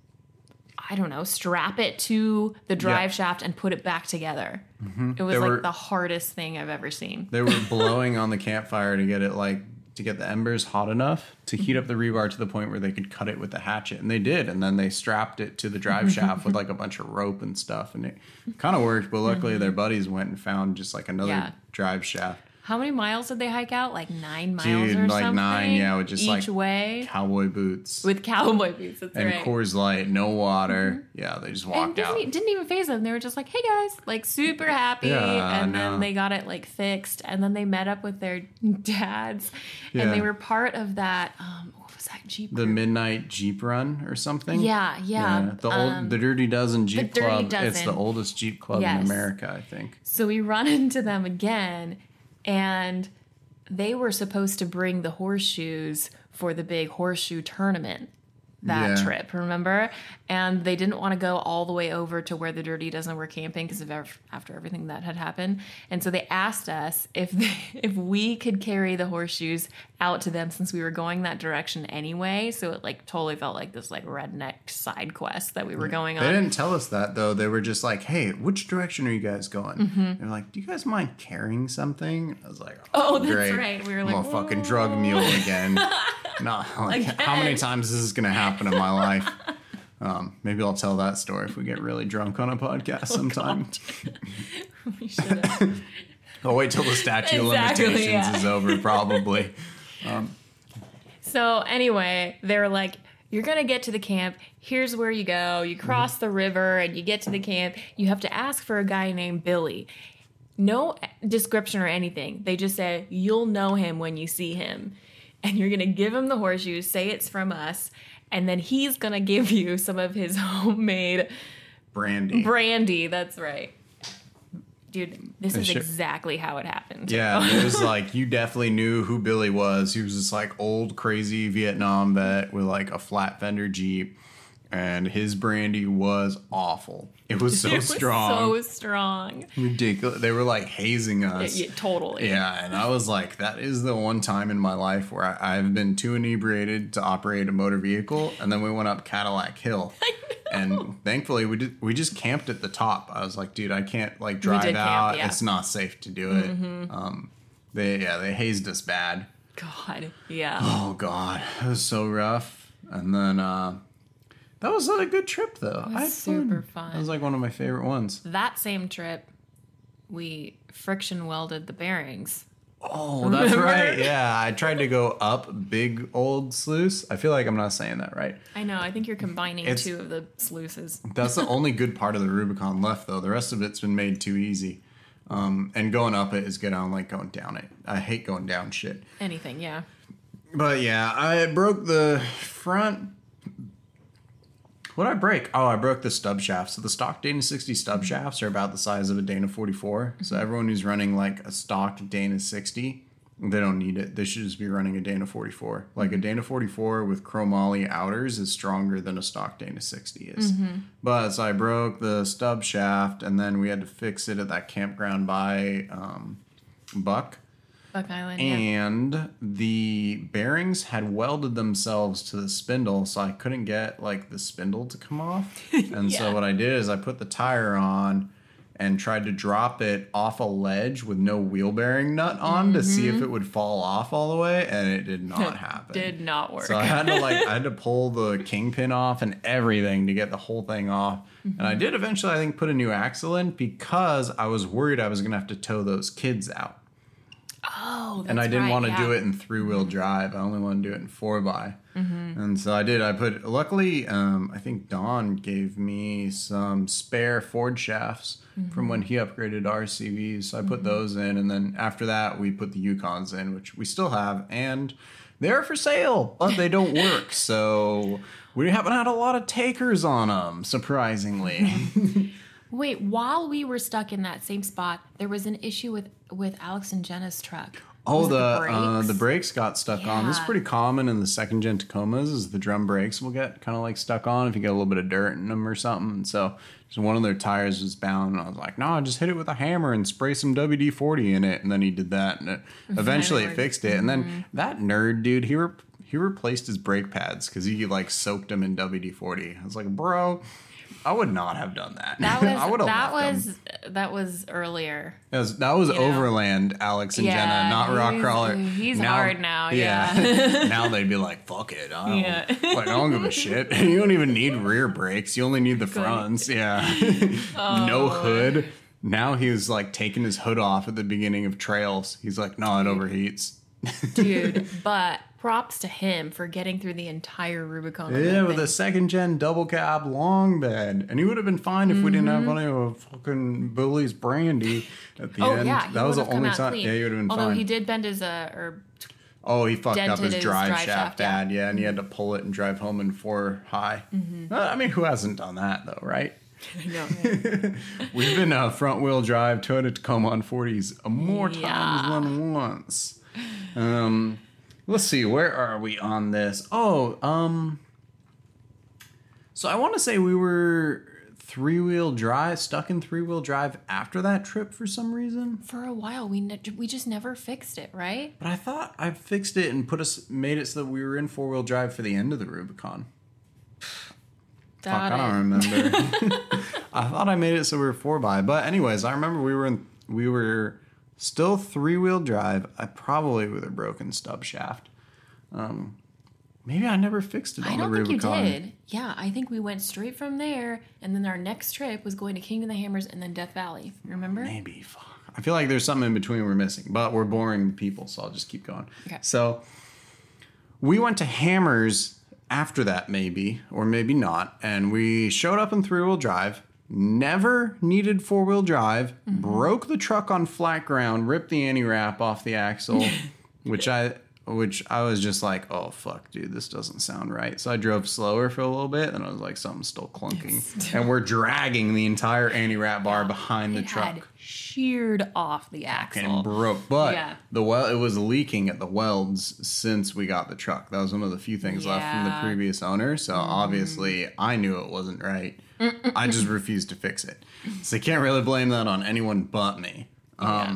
I don't know, strap it to the drive yeah. shaft and put it back together. Mm-hmm. It was they like were, the hardest thing I've ever seen. They were blowing on the campfire to get it like to get the embers hot enough to heat up the rebar to the point where they could cut it with the hatchet. And they did. And then they strapped it to the drive shaft with like a bunch of rope and stuff. And it kind of worked. But luckily mm-hmm. their buddies went and found just like another yeah. drive shaft. How many miles did they hike out? Like nine miles Dude, or like something? nine, yeah, with just Each like way? cowboy boots. With cowboy boots, that's and right. And Coors Light, no water. Mm-hmm. Yeah, they just walked and out. It didn't even phase them. They were just like, hey guys, like super happy. Yeah, and no. then they got it like fixed. And then they met up with their dads. Yeah. And they were part of that, um, what was that Jeep The group? Midnight Jeep Run or something? Yeah, yeah. yeah. The old, um, the Dirty Dozen Jeep the Dirty Club. Dozen. It's the oldest Jeep club yes. in America, I think. So we run into them again, and they were supposed to bring the horseshoes for the big horseshoe tournament that yeah. trip, remember? And they didn't want to go all the way over to where the Dirty Dozen were camping because of ev- after everything that had happened. And so they asked us if they, if we could carry the horseshoes out to them since we were going that direction anyway. So it like totally felt like this like redneck side quest that we were going they on. They didn't tell us that though. They were just like, "Hey, which direction are you guys going?" Mm-hmm. They're like, "Do you guys mind carrying something?" I was like, "Oh, oh that's great. right." We were I'm like, a fucking drug mule again." No, like again. How many times is this gonna happen in my life? Um, maybe I'll tell that story if we get really drunk on a podcast oh, sometime. We should have. I'll wait till the statute exactly, of limitations yeah. is over, probably. Um, so anyway, they're like, you're going to get to the camp. Here's where you go. You cross the river and you get to the camp. You have to ask for a guy named Billy. No description or anything. They just say, you'll know him when you see him. And you're going to give him the horseshoes, say it's from us, and then he's going to give you some of his homemade brandy. Brandy, that's right. Dude, this is exactly how it happened. Yeah, it was like, you definitely knew who Billy was. He was this like old, crazy Vietnam vet with like a flat fender Jeep. And his brandy was awful. It was so it was strong. so strong. Ridiculous. They were like hazing us. Yeah, yeah, totally. Yeah, and I was like, that is the one time in my life where I, I've been too inebriated to operate a motor vehicle. And then we went up Cadillac Hill. I know. And thankfully, we did, we just camped at the top. I was like, dude, I can't like drive out. Camp, yeah. It's not safe to do it. Mm-hmm. Um, they yeah, they hazed us bad. God, yeah. Oh God, it was so rough. And then. uh That was a good trip, though. It was I super fun. fun. That was like one of my favorite ones. That same trip, we friction welded the bearings. Oh, that's Remember? right. Yeah, I tried to go up Big Old Sluice. I feel like I'm not saying that right. I know. I think you're combining it's, two of the sluices. That's the only good part of the Rubicon left, though. The rest of it's been made too easy. Um, and going up it is good. I don't like going down it. I hate going down shit. Anything, yeah. But yeah, I broke the front... What did I break? Oh, I broke the stub shaft. So the stock Dana sixty stub shafts are about the size of a Dana forty-four. So everyone who's running like a stock Dana sixty They don't need it. They should just be running a Dana forty-four. Like mm-hmm. a Dana forty-four with chromoly outers is stronger than a stock Dana sixty is. Mm-hmm. But so I broke the stub shaft, and then we had to fix it at that campground by um, Buck. Buck Island, and yeah. the bearings had welded themselves to the spindle, so I couldn't get like the spindle to come off. And yeah. so what I did is I put the tire on and tried to drop it off a ledge with no wheel bearing nut on mm-hmm. to see if it would fall off all the way, and it did not happen. Did not work. So I had to like I had to pull the kingpin off and everything to get the whole thing off. Mm-hmm. And I did eventually, I think, put a new axle in because I was worried I was gonna have to tow those kids out. Oh, that's and I didn't right, want to yeah. do it in three-wheel drive. I only want to do it in four-by. Mm-hmm. And so I did. I put, luckily, um, I think Don gave me some spare Ford shafts mm-hmm. from when he upgraded R C Vs. So I put mm-hmm. those in. And then after that, we put the Yukons in, which we still have. And they're for sale, but they don't work. So we haven't had a lot of takers on them, surprisingly. Wait, while we were stuck in that same spot, there was an issue with, with Alex and Jenna's truck. Oh, was the the brakes? Uh, the brakes got stuck yeah. on. This is pretty common in the second gen Tacomas. Is the drum brakes will get kind of like stuck on if you get a little bit of dirt in them or something. So just one of their tires was bound, and I was like, "No, just hit it with a hammer and spray some W D forty in it." And then he did that, and it, eventually it fixed it. And then mm-hmm. that nerd dude, he re- he replaced his brake pads because he like soaked them in W D forty. I was like, "Bro, I would not have done that." That was I would have that left was them. that was earlier. That was, that was Overland, know? Alex and yeah, Jenna, not Rockcrawler. He's now, hard now, yeah. yeah. Now they'd be like, "Fuck it, I don't, yeah. like, I don't give a shit." You don't even need rear brakes; you only need the fronts. Yeah, oh. No hood. Now he was like taking his hood off at the beginning of trails. He's like, "No, it overheats." Dude, but props to him for getting through the entire Rubicon. Yeah, with a second gen double cab long bed. And he would have been fine if mm-hmm. we didn't have any of fucking Bully's brandy at the oh, end. Oh, yeah. That was the only time. Clean. Yeah, he would have been Although fine. Although he did bend his, uh, or Oh, he fucked up his, his drive, drive shaft, shaft dad. yeah. yeah, and he had to pull it and drive home in four high. Mm-hmm. Uh, I mean, who hasn't done that, though, right? I know. Yeah. We've been uh, front wheel drive Toyota Tacoma on forties more yeah. times than once. Um... Let's see, where are we on this? Oh, um, so I want to say we were three-wheel drive, stuck in three-wheel drive after that trip for some reason. For a while, we ne- we just never fixed it, right? But I thought I fixed it and put us made it so that we were in four-wheel drive for the end of the Rubicon. Got Fuck, it. I don't remember. I thought I made it so we were four-by, but anyways, I remember we were in, we were... Still three-wheel drive. I probably with a broken stub shaft. Um, maybe I never fixed it on the Rubicon. I don't think you did. Yeah, I think we went straight from there, and then our next trip was going to King of the Hammers and then Death Valley. Remember? Maybe. Fuck. I feel like there's something in between we're missing, but we're boring people, so I'll just keep going. Okay. So we went to Hammers after that, maybe, or maybe not, and we showed up in three-wheel drive. Never needed four-wheel drive, mm-hmm. broke the truck on flat ground, ripped the anti-wrap off the axle, which I which I was just like, oh, fuck, dude, this doesn't sound right. So I drove slower for a little bit, and I was like, something's still clunking. Still... And we're dragging the entire anti-wrap bar behind it the truck. Had sheared off the axle. And broke. But yeah. the well, it was leaking at the welds since we got the truck. That was one of the few things yeah. left from the previous owner. So mm. obviously, I knew it wasn't right. I just refused to fix it. So you can't really blame that on anyone but me. Um, yeah.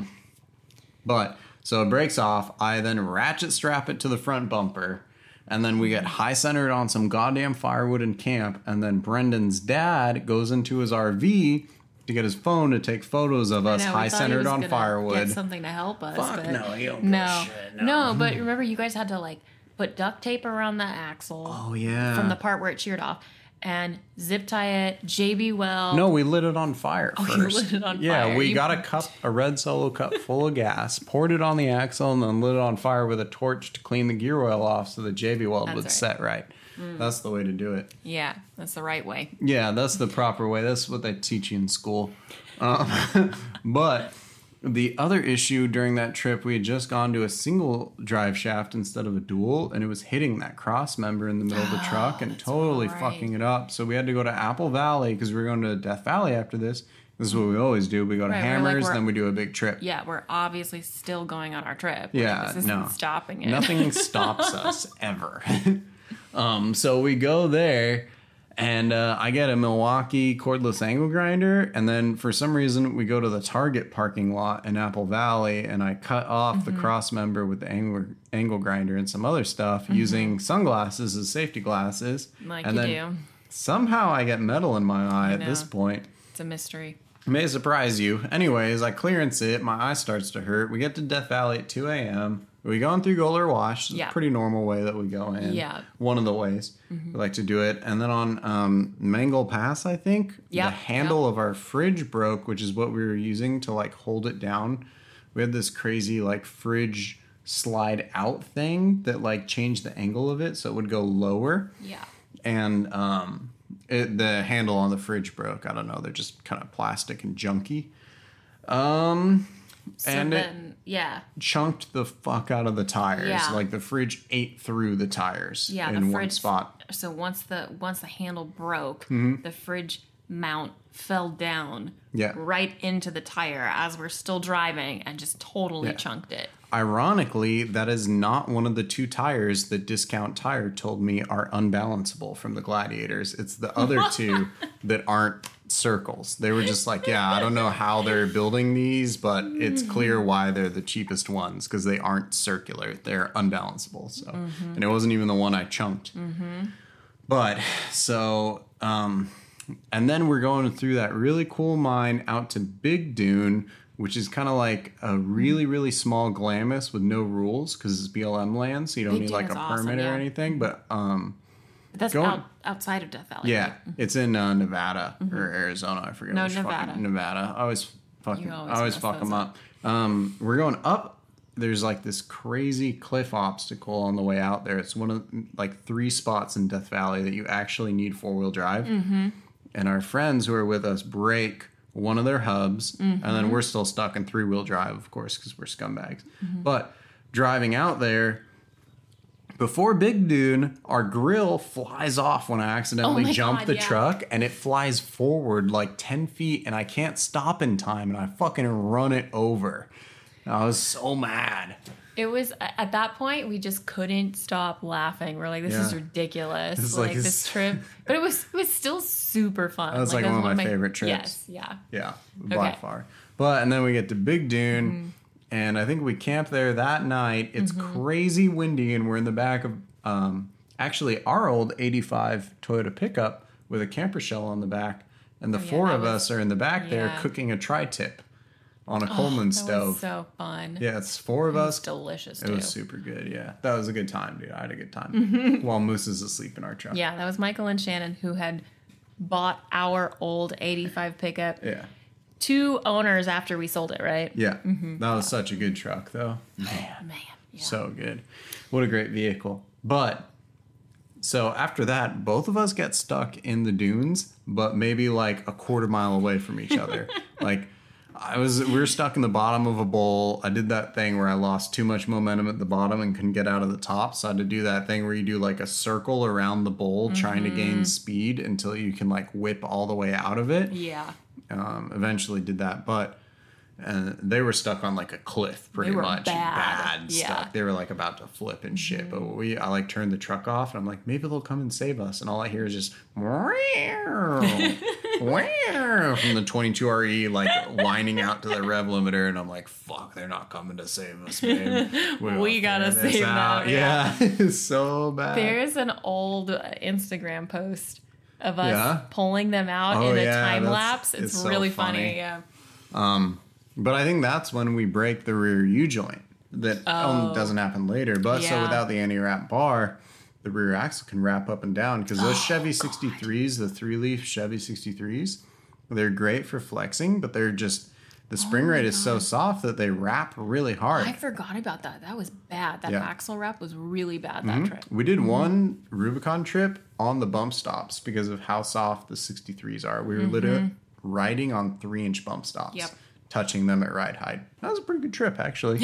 But, so it breaks off. I then ratchet strap it to the front bumper. And then we get high centered on some goddamn firewood in camp. And then Brendan's dad goes into his R V to get his phone to take photos of us high centered on firewood. Get something to help us. Fuck but no, you don't no. shit, no. No, but remember, you guys had to like put duct tape around the axle. Oh, yeah. From the part where it sheared off. And zip tie it, J B Weld. No, we lit it on fire oh, first. You lit it on yeah, fire. Yeah, we you... got a cup, a red Solo cup full of gas, poured it on the axle, and then lit it on fire with a torch to clean the gear oil off so the J B Weld that's would right. set right. Mm. That's the way to do it. Yeah, that's the right way. Yeah, that's the proper way. That's what they teach you in school. Um, but the other issue during that trip, we had just gone to a single drive shaft instead of a dual, and it was hitting that cross member in the middle of the truck and totally right. fucking it up. So we had to go to Apple Valley because we were going to Death Valley after this, This is what we always do. We go to Right, we're like, Hammers, we're- then we do a big trip. Yeah, we're obviously still going on our trip. Like, Yeah, this isn't no. stopping it. Nothing stops us ever. um, so we go there, and uh, I get a Milwaukee cordless angle grinder, and then for some reason we go to the Target parking lot in Apple Valley, and I cut off Mm-hmm. the cross member with the angle angle grinder and some other stuff Mm-hmm. using sunglasses as safety glasses. Like and you then do. somehow I get metal in my eye at know. this point. It's a mystery. May surprise you. Anyways, I clearance it. My eye starts to hurt. We get to Death Valley at two a.m. We going through Goler Wash. It's Yeah. a pretty normal way that we go in. Yeah. One of the ways we like to do it. And then on um, Mangle Pass, I think, Yep, the handle yep. of our fridge broke, which is what we were using to like hold it down. We had this crazy like fridge slide out thing that like changed the angle of it so it would go lower. Yeah. And um, it, the handle on the fridge broke. I don't know. They're just kind of plastic and junky. Um, So and it then, yeah. chunked the fuck out of the tires. Yeah. Like the fridge ate through the tires Yeah, in the one fridge spot. So once the once the handle broke, Mm-hmm. the fridge mount fell down Yeah. right into the tire as we're still driving and just totally Yeah. chunked it. Ironically, that is not one of the two tires that Discount Tire told me are unbalanceable from the Gladiators. It's the other two that aren't circles. They were just like, yeah, I don't know how they're building these, but it's clear why they're the cheapest ones because they aren't circular. They're unbalanceable. So, Mm-hmm. and it wasn't even the one I chunked. But so, um, and then we're going through that really cool mine out to Big Dune, which is kind of like a really, really small Glamis with no rules because it's B L M land, so you don't Big need Dune like is a awesome, permit yeah. or anything. But um, But that's Going- out, outside of Death Valley. yeah, right? it's in uh, Nevada or Arizona. I forget. No, which Nevada. Fucking, Nevada. I always fucking, You always I always mess fuck those them up. Um, we're going up. There's like this crazy cliff obstacle on the way out there. It's one of like three spots in Death Valley that you actually need four wheel drive. Mm-hmm. And our friends who are with us break one of their hubs, and then we're still stuck in three wheel drive, of course, because we're scumbags. But driving out there. Before Big Dune, our grill flies off when I accidentally Oh my jump God, the yeah. truck, and it flies forward like ten feet, and I can't stop in time, and I fucking run it over. And I was so mad. It was at that point we just couldn't stop laughing. We're like, this is Yeah. ridiculous. It's like like this this- trip, but it was it was still super fun. That was, like, it one of my favorite trips. Yes, yeah. Yeah, by Okay. far. But, and then we get to Big Dune, and I think we camped there that night. It's crazy windy, and we're in the back of, um, actually, our old eighty-five Toyota pickup with a camper shell on the back, and the Oh, yeah, four that of was- us are in the back there yeah. cooking a tri-tip on a Coleman That stove. was so fun. Yeah, it's four of It us. was delicious It too. was super good, yeah. That was a good time, dude. I had a good time. While Moose is asleep in our truck. Yeah, that was Michael and Shannon who had bought our old eighty-five pickup. Yeah. Two owners after we sold it, right? Yeah. That was such a good truck, though. Man. Man. Yeah. So good. What a great vehicle. But, so after that, both of us get stuck in the dunes, but maybe like a quarter mile away from each other. Like, I was, we were stuck in the bottom of a bowl. I did that thing where I lost too much momentum at the bottom and couldn't get out of the top. So I had to do that thing where you do like a circle around the bowl trying to gain speed until you can like whip all the way out of it. Yeah. Um, eventually did that, but uh, they were stuck on like a cliff pretty They were much. bad. Yeah. Stuck. They were like about to flip and shit. But we, I like turned the truck off and I'm like, maybe they'll come and save us. And all I hear is just "Meow, meow," from the twenty-two R E like whining out to the rev limiter. And I'm like, fuck, they're not coming to save us, babe. We gotta figure this save out." them, Yeah, it's so bad. There's an old Instagram post of us Yeah? pulling them out Oh, in a yeah, time that's- lapse. It's, it's so really funny. funny. Yeah. But I think that's when we break the rear U joint. That um, Oh. doesn't happen later. But so Yeah. without the anti-wrap bar, the rear axle can wrap up and down. Because those Chevy sixty-threes, the three-leaf Chevy sixty-threes, they're great for flexing, but they're just, the spring Oh my rate is so soft that they wrap really hard. I forgot about that. That was bad. That Yeah. Mm-hmm. axle wrap was really bad that trip. We did one Rubicon trip on the bump stops because of how soft the sixty-threes are. We were literally riding on three-inch bump stops. Yep. Touching them at ride height. That was a pretty good trip, actually.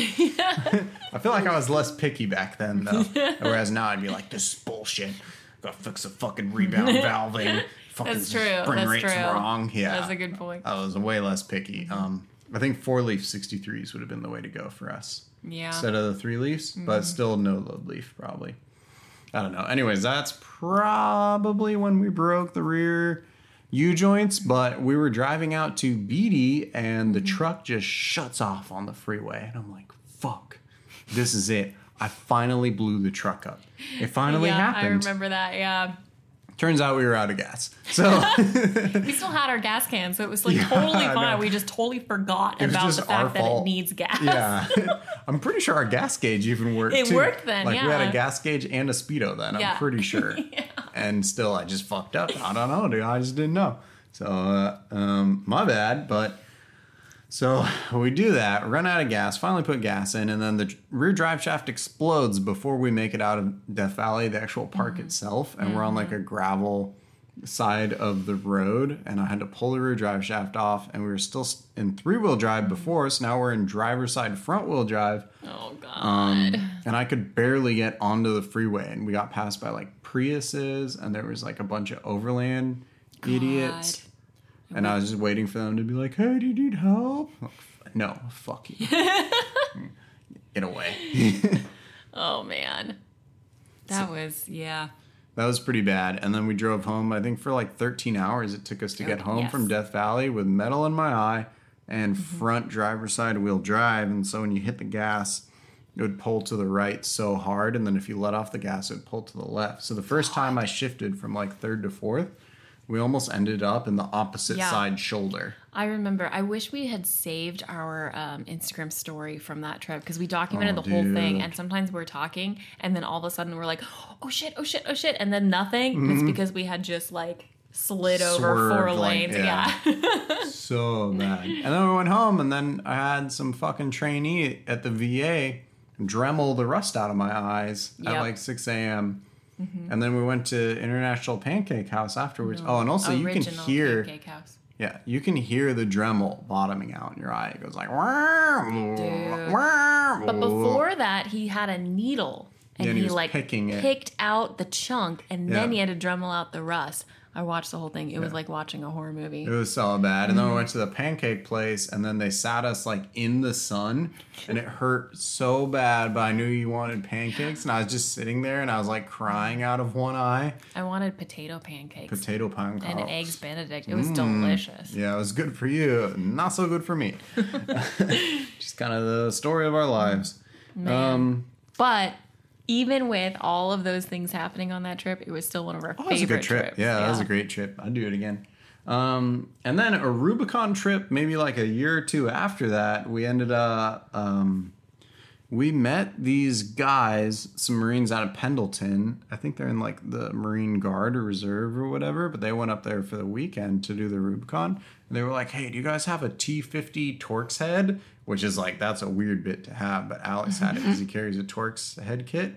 I feel like I was less picky back then, though. Whereas now I'd be like, this is bullshit. Gotta fix a fucking rebound valving. fucking That's true. spring That's rate's true. wrong. Yeah. That's a good point. I was way less picky. Mm-hmm. Um, I think four leaf sixty-threes would have been the way to go for us. Yeah. Instead of the three leaves, Mm-hmm. but still no load leaf probably. I don't know. Anyways, that's probably when we broke the rear U-joints, but we were driving out to Beatty and the Mm-hmm. truck just shuts off on the freeway. And I'm like, fuck, this is it. I finally blew the truck up. It finally yeah, happened. I remember that. Yeah. Turns out we were out of gas. So We still had our gas can, so it was like Yeah, totally I fine. know. We just totally forgot It was about just the fact our that it fault. needs gas. yeah, I'm pretty sure our gas gauge even worked. It too. worked then, Like we had yeah. a gas gauge and a speedo then. Yeah. I'm pretty sure. Yeah. And still, I just fucked up. I don't know, dude. I just didn't know. So, uh, um, my bad. But so we do that, run out of gas, finally put gas in, and then the rear drive shaft explodes before we make it out of Death Valley, the actual park Mm-hmm. itself, and we're on like a gravel side of the road, and I had to pull the rear drive shaft off, and we were still in three-wheel drive before, so now we're in driver's side front-wheel drive. Oh God. Um, and I could barely get onto the freeway, and we got passed by like Priuses, and there was like a bunch of overland idiots. And I was just waiting for them to be like, hey, do you need help? I'm like, no, fuck you. Get away. Oh man. That was yeah. That was pretty bad. And then we drove home, I think for like thirteen hours it took us to get Oh, home yes. from Death Valley with metal in my eye and Mm-hmm. front driver's side wheel drive. And so when you hit the gas, it would pull to the right so hard. And then if you let off the gas, it would pull to the left. So the first time I shifted from like third to fourth, we almost ended up in the opposite Yeah. side shoulder. I remember. I wish we had saved our um, Instagram story from that trip because we documented Oh, the whole thing. dude. And sometimes we're talking, and then all of a sudden we're like, "Oh shit! Oh shit! Oh shit!" And then nothing. Mm-hmm. It's because we had just like slid over Swerved, four like, lanes. yeah. Yeah. So bad. And then we went home, and then I had some fucking trainee at the V A Dremel the rust out of my eyes at Yep. like six a.m. And then we went to International Pancake House afterwards. Oh, and also you can Original hear, Pancake House. yeah, you can hear the Dremel bottoming out in your eye. It goes like, "Wah, Dude. wah, But wah." before that, he had a needle, and Yeah, and he, he was like picking it. picked out the chunk, and then Yeah. he had to Dremel out the rust. I watched the whole thing. It was like watching a horror movie. It was so bad. And then we went to the pancake place, and then they sat us like in the sun, and it hurt so bad. But I knew you wanted pancakes, and I was just sitting there, and I was like crying out of one eye. I wanted potato pancakes Potato pancakes and eggs Benedict. It was delicious. Yeah, it was good for you. Not so good for me. Just kind of the story of our lives. Um, But even with all of those things happening on that trip, it was still one of our oh, it was a favorite good trip. trips. Yeah, that was a great trip. I'd do it again. Um, and then a Rubicon trip, maybe like a year or two after that, we ended up, um, we met these guys, some Marines out of Pendleton. I think they're in like the Marine Guard or Reserve or whatever, but they went up there for the weekend to do the Rubicon. And they were like, hey, do you guys have a T fifty Torx head? Which is like, that's a weird bit to have, but Alex had it because he carries a Torx head kit.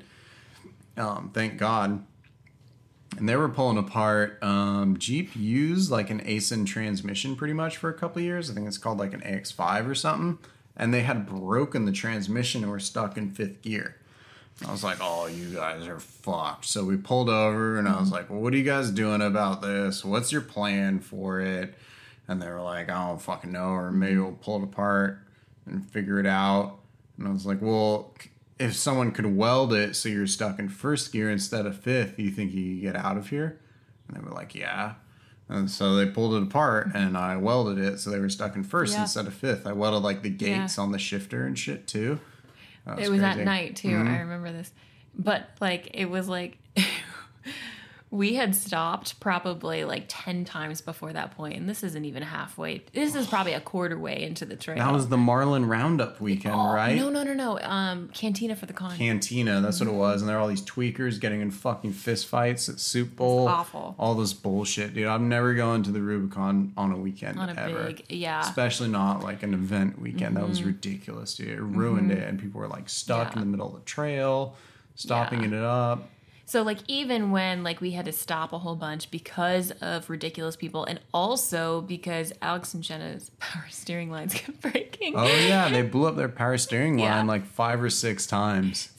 Um, thank God. And they were pulling apart. Um, Jeep used like an A S I N transmission pretty much for a couple of years. I think it's called like an A X five or something. And they had broken the transmission and were stuck in fifth gear. I was like, oh, you guys are fucked. So we pulled over and I was like, well, what are you guys doing about this? What's your plan for it? And they were like, I don't fucking know. Or maybe we'll pull it apart and figure it out. And I was like, well, if someone could weld it so you're stuck in first gear instead of fifth, you think you could get out of here? And they were like, yeah. And so they pulled it apart and I welded it so they were stuck in first Yeah. instead of fifth. I welded like the gates Yeah. on the shifter and shit too. That It was at crazy. night too. Mhm. I remember this. But like it was like we had stopped probably like ten times before that point, and this isn't even halfway. This is probably a quarter way into the trail. That was the Marlin Roundup weekend, Oh, right? No, no, no, no. Um, Cantina for the Con. Cantina, that's what it was. And there were all these tweakers getting in fucking fist fights at Soup Bowl. awful. All this bullshit, dude. I'm never going to the Rubicon on a weekend On a ever. big- yeah. Especially not like an event weekend. That was ridiculous, dude. It ruined it. And people were like stuck Yeah. in the middle of the trail, stopping Yeah. it up. So like even when like we had to stop a whole bunch because of ridiculous people, and also because Alex and Jenna's power steering lines kept breaking. Oh, yeah. They blew up their power steering Yeah. line like five or six times.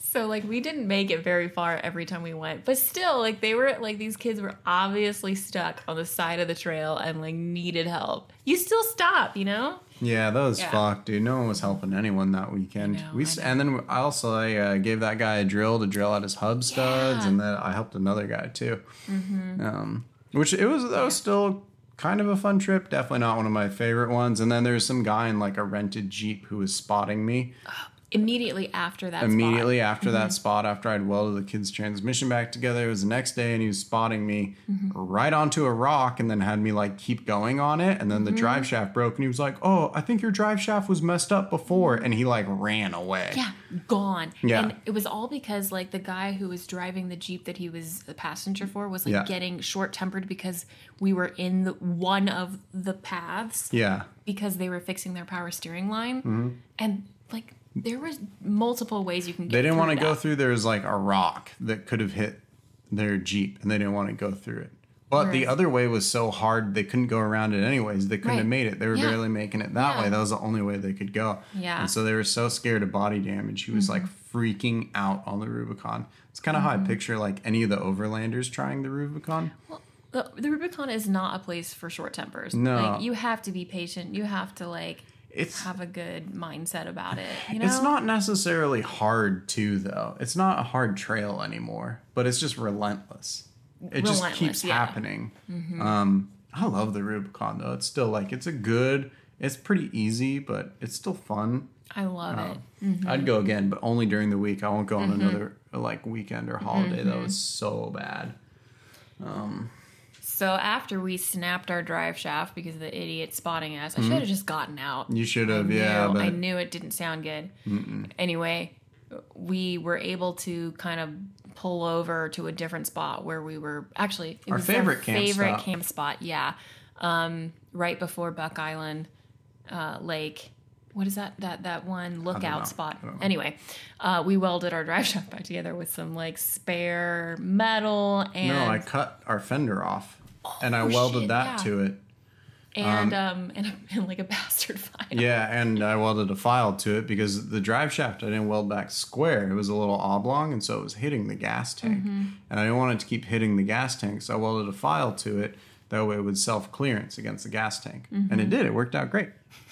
So, like, we didn't make it very far every time we went. But still, like, they were, like, these kids were obviously stuck on the side of the trail and, like, needed help. You still stop, you know? Yeah, that was Yeah. fucked, dude. No one was helping anyone that weekend. I know, we I know. And then I also I, uh, gave that guy a drill to drill out his hub studs, Yeah. and then I helped another guy, too. Mm-hmm. Um, which, it was, that was still kind of a fun trip. Definitely not one of my favorite ones. And then there was some guy in, like, a rented Jeep who was spotting me. Immediately after that Immediately spot. after that spot, after I'd welded the kid's transmission back together, it was the next day, and he was spotting me right onto a rock, and then had me like keep going on it, and then the drive shaft broke, and he was like, "Oh, I think your drive shaft was messed up before," and he like ran away. Yeah, gone. Yeah. And it was all because, like, the guy who was driving the Jeep that he was the passenger for was, like, Yeah. getting short-tempered because we were in the, one of the paths Yeah, because they were fixing their power steering line. Mm-hmm. And, like, there was multiple ways you can get they didn't through want to go that. through. There was like a rock that could have hit their Jeep, and they didn't want to go through it. But the Whereas- other way was so hard they couldn't go around it anyways. They couldn't Right. have made it. They were Yeah. barely making it that Yeah. way. That was the only way they could go. Yeah. And so they were so scared of body damage. He was Mm-hmm. like freaking out on the Rubicon. It's kind of how I picture like any of the overlanders trying the Rubicon. The, the Rubicon is not a place for short tempers. No. Like, you have to be patient. You have to, like, It's have a good mindset about it. You know? it's not necessarily hard too though. It's not a hard trail anymore, but it's just relentless. It just Relentless, keeps yeah. happening. Um, I love the Rubicon though. It's still like it's a good. It's pretty easy, but it's still fun. I love it. Um, I'd go again, but only during the week. I won't go on another like weekend or holiday. That was so bad. So after we snapped our drive shaft because of the idiot spotting us, I should have just gotten out. You should I have, knew, Mm-hmm. yeah. But I knew it didn't sound good. Anyway, we were able to kind of pull over to a different spot where we were actually it Our was favorite camp favorite stop. camp spot. Yeah, um, right before Buck Island uh, Lake. What is that? That that one know. lookout spot. I don't know. Anyway, uh, we welded our drive shaft back together with some like spare metal and no, I cut our fender off, and I Oh, welded shit, that yeah. to it. and um, and, and like a bastard file. Yeah, and I welded a file to it because the drive shaft I didn't weld back square. It was a little oblong, and so it was hitting the gas tank. Mm-hmm. And I didn't want it to keep hitting the gas tank, so I welded a file to it. That way it would self-clearance against the gas tank. Mm-hmm. And it did. It worked out great.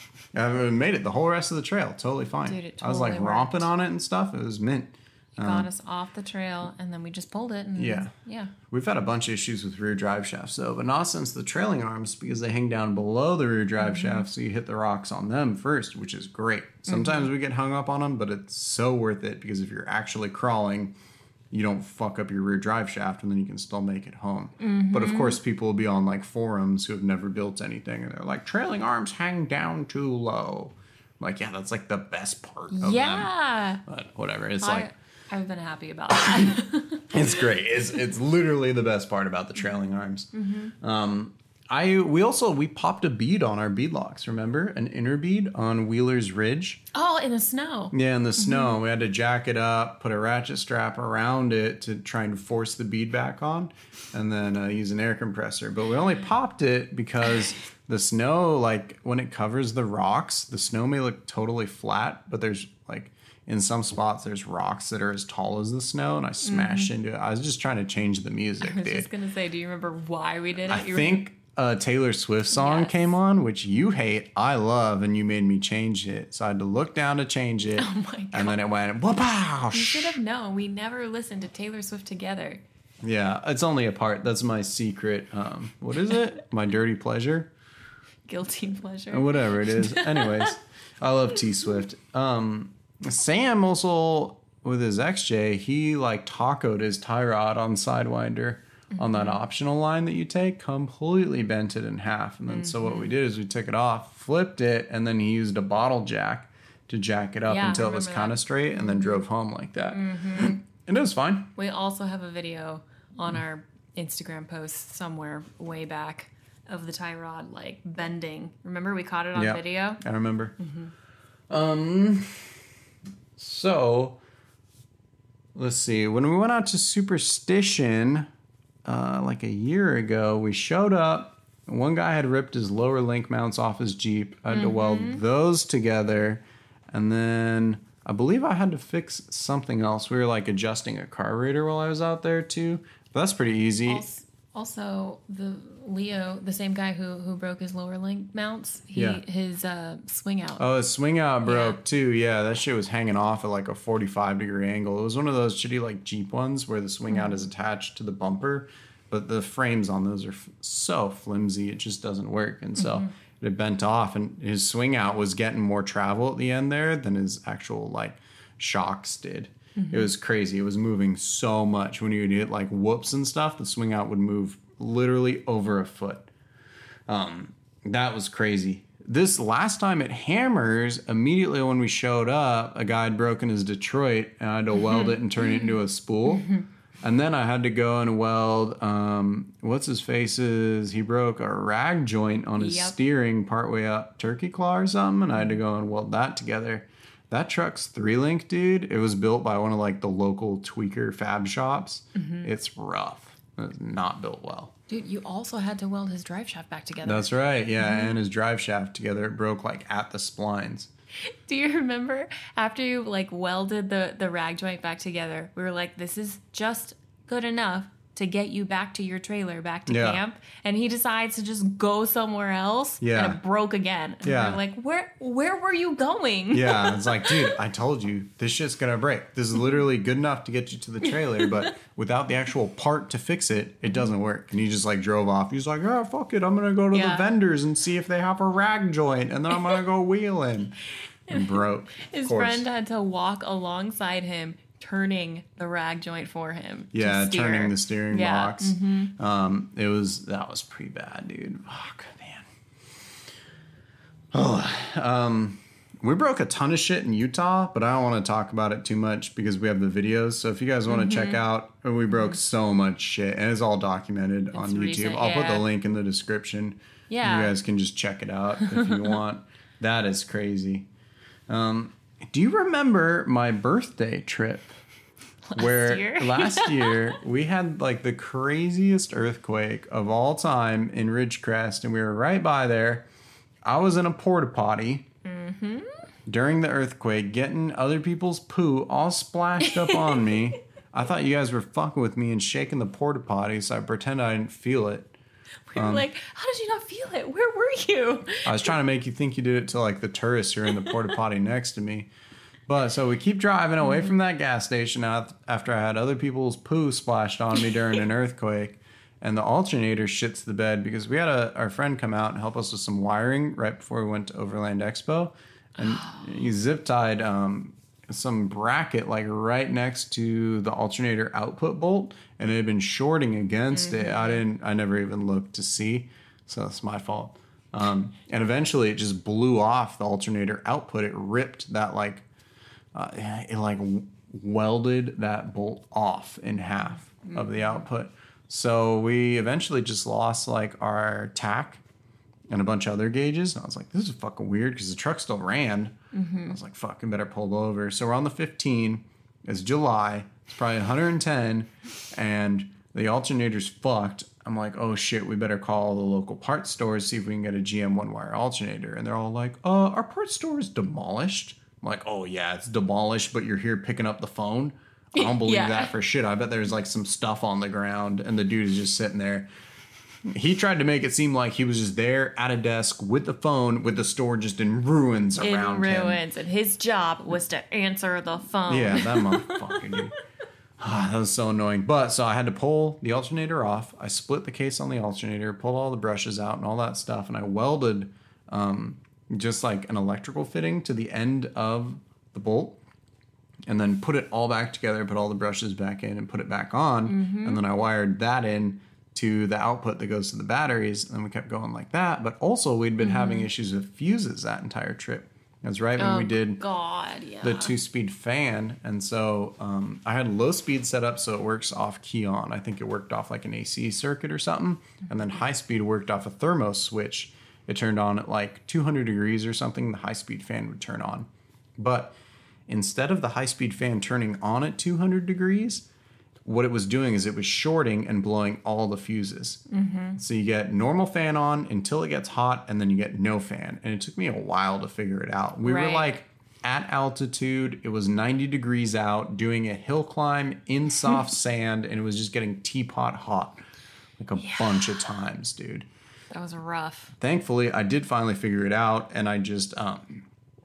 I made it the whole rest of the trail. Totally fine. Dude, it I was like totally romping worked. on it and stuff. It was mint. Got us off the trail, and then we just pulled it. And Yeah. yeah. We've had a bunch of issues with rear drive shafts, though, but not since the trailing arms because they hang down below the rear drive Mm-hmm. shaft, so you hit the rocks on them first, which is great. Sometimes Mm-hmm. we get hung up on them, but it's so worth it because if you're actually crawling, you don't fuck up your rear drive shaft, and then you can still make it home. But of Mm-hmm. course, people will be on like forums who have never built anything, and they're like, trailing arms hang down too low. Like, yeah, that's like the best part of them. Yeah. But whatever, it's I, like I've been happy about that. it's great. It's it's literally the best part about the trailing arms. Um, I we also we popped a bead on our bead locks. Remember an inner bead on Wheeler's Ridge? Oh, in the snow. Yeah, in the snow. We had to jack it up, put a ratchet strap around it to try and force the bead back on, and then uh, use an air compressor. But we only popped it because the snow, like when it covers the rocks, the snow may look totally flat, but there's like in some spots there's rocks that are as tall as the snow, and I smashed into it. I was just trying to change the music, I was dude. just gonna say, do you remember why we did it? I You were- think a Taylor Swift song Yes. came on, which you hate, I love, and you made me change it. So I had to look down to change it. Oh my God. And then it went, whoop-ow! you should have known. We never listened to Taylor Swift together. Yeah, it's only a part. That's my secret. Um, what is it? My dirty pleasure? Guilty pleasure. Or whatever it is. Anyways, I love T Swift. Um, Sam also, with his X J, he like tacoed his tie rod on Sidewinder on that optional line that you take, completely bent it in half. And then so what we did is we took it off, flipped it, and then he used a bottle jack to jack it up Yeah, I until it was remember kind that. of straight, and then drove home like that. And it was fine. We also have a video on our Instagram post somewhere way back of the tie rod like bending. Remember we caught it on Yeah. video? I remember. Um, so let's see. When we went out to Superstition, uh, like a year ago, we showed up. One guy had ripped his lower link mounts off his Jeep. I had to weld those together, and then I believe I had to fix something else. We were like adjusting a carburetor while I was out there too. But that's pretty easy. Also, also the Leo, the same guy who who broke his lower link mounts, he Yeah. his uh, swing out. Oh, his swing out broke Yeah. too. Yeah, that shit was hanging off at like a forty-five degree angle. It was one of those shitty like Jeep ones where the swing out is attached to the bumper, but the frames on those are f- so flimsy it just doesn't work. And so Mm-hmm. it had bent off, and his swing out was getting more travel at the end there than his actual like shocks did. Mm-hmm. It was crazy. It was moving so much. When you would hit like whoops and stuff, the swing out would move literally over a foot. Um, that was crazy. This last time at Hammers, immediately when we showed up, a guy had broken his Detroit, and I had to weld it and turn it into a spool. And then I had to go and weld, um, what's his face's, he broke a rag joint on his Yep. steering partway up Turkey Claw or something, and I had to go and weld that together. That truck's three-link, dude. It was built by one of like the local tweaker fab shops. It's rough. It's not built well. Dude, you also had to weld his drive shaft back together. That's right, yeah, and his drive shaft together. It broke like at the splines. Do you remember after you like welded the the rag joint back together, we were like, this is just good enough to get you back to your trailer, back to Yeah. camp, and he decides to just go somewhere else. Yeah. And it broke again. And Yeah. we're like, where where were you going? Yeah, it's like, dude, I told you, this shit's gonna break. This is literally good enough to get you to the trailer, but without the actual part to fix it, it doesn't work. And he just like drove off. He's like, oh, fuck it, I'm gonna go to Yeah. the vendors and see if they have a rag joint, and then I'm gonna go wheeling. And broke. His of course. friend had to walk alongside him, turning the rag joint for him. to Yeah, steer. turning the steering Yeah. box. Um, it was that was pretty bad, dude. Fuck, man. Oh, um, we broke a ton of shit in Utah, but I don't want to talk about it too much because we have the videos. So if you guys want to check out, we broke so much shit, and it's all documented on YouTube. recent, I'll put the yeah. link in the description. Yeah. You guys can just check it out if you want. That is crazy. Um, do you remember my birthday trip? Last where year? last year we had like the craziest earthquake of all time in Ridgecrest, and we were right by there. I was in a porta potty Mm-hmm. during the earthquake, getting other people's poo all splashed up on me. I thought you guys were fucking with me and shaking the porta potty, so I pretend I didn't feel it. We were like, how did you not feel it? Where were you? I was trying to make you think you did it to like the tourists who are in the porta potty next to me. But so we keep driving away from that gas station af- after I had other people's poo splashed on me during an earthquake. And the alternator shits the bed because we had a, our friend come out and help us with some wiring right before we went to Overland Expo. And he zip tied um, some bracket like right next to the alternator output bolt, and it had been shorting against it. I didn't, I never even looked to see. So that's my fault. Um, and eventually it just blew off the alternator output. It ripped that like, uh, it like welded that bolt off in half of the output. So we eventually just lost like our tack and a bunch of other gauges. And I was like, this is fucking weird because the truck still ran. I was like, fuck, I better pull over. So we're on the fifteen. It's July. It's probably one hundred ten. And the alternator's fucked. I'm like, oh shit, we better call the local parts stores, see if we can get a G M one-wire alternator. And they're all like, uh, our parts store is demolished. I'm like, oh yeah, it's demolished, but you're here picking up the phone? I don't believe Yeah. that for shit. I bet there's like some stuff on the ground and the dude is just sitting there. He tried to make it seem like he was just there at a desk with the phone with the store just in ruins In around him. ruins. And his job was to answer the phone. Yeah, that motherfucker, dude. Ah, that was so annoying. But so I had to pull the alternator off. I split the case on the alternator, pulled all the brushes out and all that stuff, and I welded um, just like an electrical fitting to the end of the bolt. And then put it all back together, put all the brushes back in, and put it back on. Mm-hmm. And then I wired that in to the output that goes to the batteries. And we kept going like that. But also, we'd been Mm-hmm. having issues with fuses that entire trip. That's right when Oh, we did God, yeah. the two-speed fan. And so um, I had low speed set up so it works off key on. I think it worked off like an A C circuit or something. And then high speed worked off a thermo switch. It turned on at like two hundred degrees or something. The high-speed fan would turn on. But instead of the high-speed fan turning on at two hundred degrees, what it was doing is it was shorting and blowing all the fuses. Mm-hmm. So you get normal fan on until it gets hot, and then you get no fan. And it took me a while to figure it out. We were Right. like at altitude. It was ninety degrees out, doing a hill climb in soft sand, and it was just getting teapot hot like a yeah. bunch of times, dude. That was rough. Thankfully, I did finally figure it out, and I just um,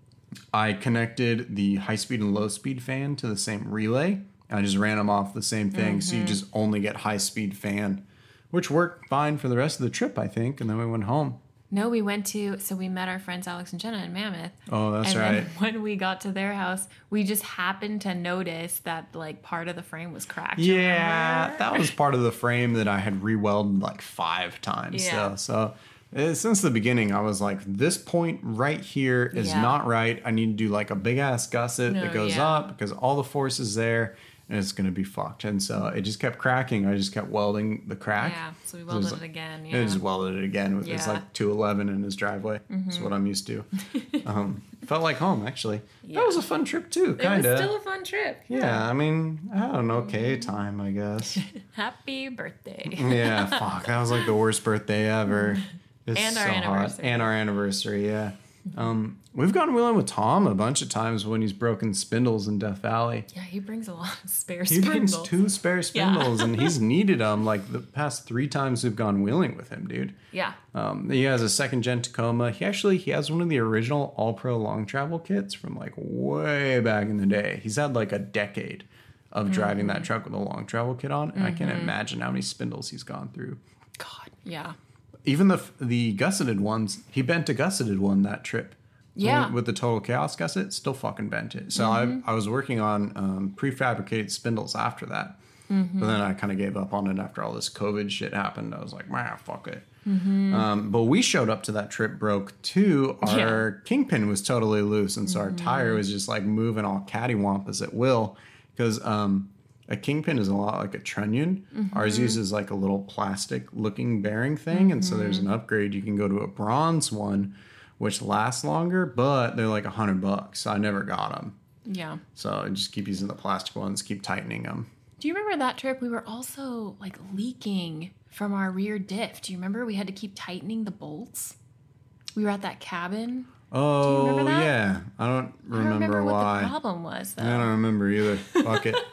I connected the high speed and low speed fan to the same relay. And I just ran them off the same thing, mm-hmm. so you just only get high speed fan, which worked fine for the rest of the trip, I think. And then we went home. No, we went to, so we met our friends Alex and Jenna in Mammoth. Oh, that's and right. And when we got to their house, we just happened to notice that like part of the frame was cracked. Yeah, remember? That was part of the frame that I had re-welded like five times. Yeah. So, so uh, since the beginning, I was like, this point right here is yeah. not right. I need to do like a big ass gusset no, that goes yeah. up because all the force is there. And it's going to be fucked. And so it just kept cracking. I just kept welding the crack. Yeah, so we welded it, it again. Yeah. It just welded it again with yeah. it's like two eleven in his driveway. Mm-hmm. That's what I'm used to. um, felt like home, actually. Yeah. That was a fun trip, too, kind of. It was still a fun trip. Yeah, yeah I mean, I had an okay time, I guess. Happy birthday. Yeah, fuck. That was like the worst birthday ever. It's and our so anniversary. Hot. And our anniversary, yeah. Um, we've gone wheeling with Tom a bunch of times when he's broken spindles in Death Valley. Yeah, he brings a lot of spare he spindles. He brings two spare spindles, yeah. and he's needed them like the past three times we've gone wheeling with him, dude. Yeah. Um, he has a second gen Tacoma. He actually he has one of the original All Pro long travel kits from like way back in the day. He's had like a decade of mm-hmm. driving that truck with a long travel kit on, and mm-hmm. I can't imagine how many spindles he's gone through. God, yeah. Even the the gusseted ones, he bent a gusseted one that trip. Yeah. With the Total Chaos gusset, still fucking bent it. So mm-hmm. I I was working on um, prefabricated spindles after that. Mm-hmm. But then I kind of gave up on it after all this COVID shit happened. I was like, man, fuck it. Mm-hmm. Um, but we showed up to that trip broke too. Our yeah. kingpin was totally loose. And so mm-hmm. our tire was just like moving all cattywampus at will. Because um, a kingpin is a lot like a trunnion. Mm-hmm. Ours uses like a little plastic looking bearing thing. Mm-hmm. And so there's an upgrade. You can go to a bronze one, which lasts longer, but they're like a hundred bucks. So I never got them. Yeah. So I just keep using the plastic ones, keep tightening them. Do you remember that trip? We were also like leaking from our rear diff. Do you remember we had to keep tightening the bolts? We were at that cabin. Oh, Do you remember that? Yeah. I don't remember, I don't remember why. what the problem was, though. I don't remember either. Fuck it.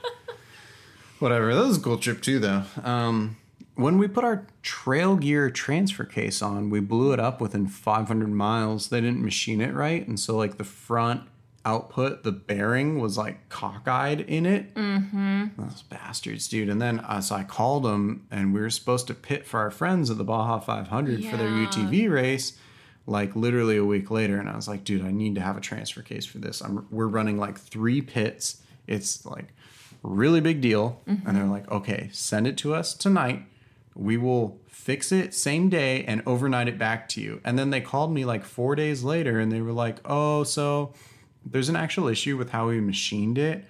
Whatever. That was a cool trip, too, though. Um, when we put our Trail Gear transfer case on, we blew it up within five hundred miles. They didn't machine it right. And so, like, the front output, the bearing was, like, cockeyed in it. Mm-hmm. Those bastards, dude. And then, uh, so I called them, and we were supposed to pit for our friends at the Baja five hundred yeah. for their U T V race, like, literally a week later. And I was like, dude, I need to have a transfer case for this. I'm, we're running, like, three pits. It's, like, really big deal. Mm-hmm. And they're like, okay, send it to us tonight. We will fix it same day and overnight it back to you. And then they called me like four days later and they were like, oh, so there's an actual issue with how we machined it,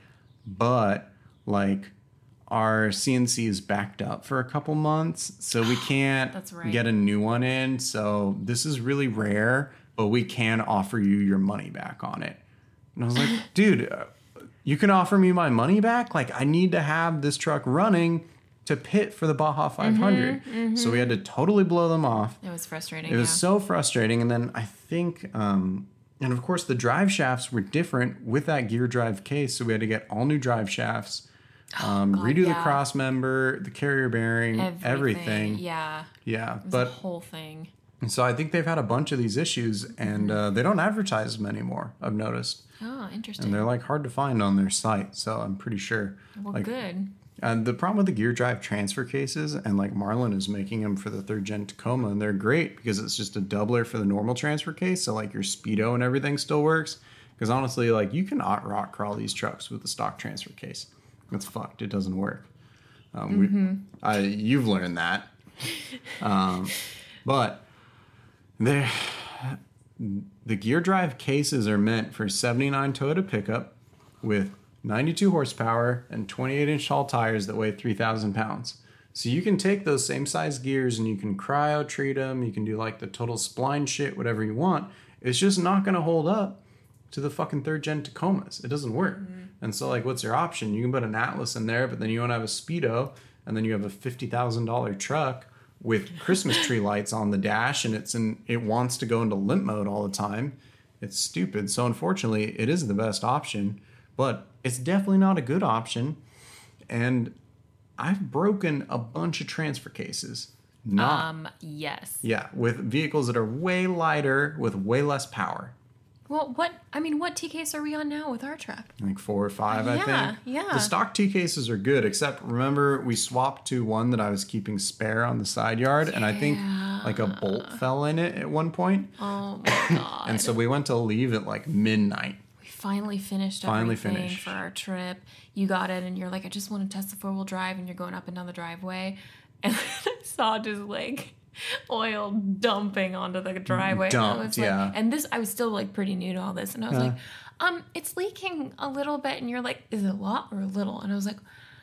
but like our C N C is backed up for a couple months, so we can't That's right. get a new one in. So this is really rare, but we can offer you your money back on it. And I was like, dude, uh, you can offer me my money back? Like, I need to have this truck running to pit for the Baja five hundred. Mm-hmm, mm-hmm. So we had to totally blow them off. It was frustrating. It was yeah. so frustrating. And then I think, um, and of course the drive shafts were different with that gear drive case. So we had to get all new drive shafts, um, oh, God, redo yeah. the cross member, the carrier bearing, everything. everything. Yeah. Yeah. It was but the whole thing. So I think they've had a bunch of these issues and uh, they don't advertise them anymore, I've noticed. Oh, interesting. And they're like hard to find on their site. So I'm pretty sure. Well, like, good. And the problem with the gear drive transfer cases, and like Marlin is making them for the third gen Tacoma, and they're great because it's just a doubler for the normal transfer case. So like your speedo and everything still works. Because honestly, like you cannot rock crawl these trucks with the stock transfer case. It's fucked. It doesn't work. Um, mm-hmm. we, I, you've learned that. Um, but they the gear drive cases are meant for seventy-nine Toyota pickup with ninety-two horsepower and twenty-eight inch tall tires that weigh three thousand pounds. So you can take those same size gears and you can cryo treat them. You can do like the total spline shit, whatever you want. It's just not going to hold up to the fucking third gen Tacomas. It doesn't work. Mm-hmm. And so like, what's your option? You can put an Atlas in there, but then you want to have a Speedo, and then you have a fifty thousand dollars truck with Christmas tree lights on the dash, and it's in, it wants to go into limp mode all the time. It's stupid. So unfortunately, it is the best option, but it's definitely not a good option. And I've broken a bunch of transfer cases. Not, Um, yes. yeah, with vehicles that are way lighter with way less power. Well, what, I mean, what T case are we on now with our truck? Like four or five, I Yeah, think. yeah. The stock T cases are good, except remember we swapped to one that I was keeping spare on the side yard, and I think like a bolt fell in it at one point. Oh my God. And so we went to leave at like midnight. We finally finished Finally everything finished. for our trip. You got it, and you're like, I just want to test the four-wheel drive, and you're going up and down the driveway. And I saw just like oil dumping onto the driveway. Dumped, and I was like, yeah. and this, I was still like pretty new to all this, and I was Yeah. like, um, it's leaking a little bit, and you're like, is it a lot or a little? And I was like,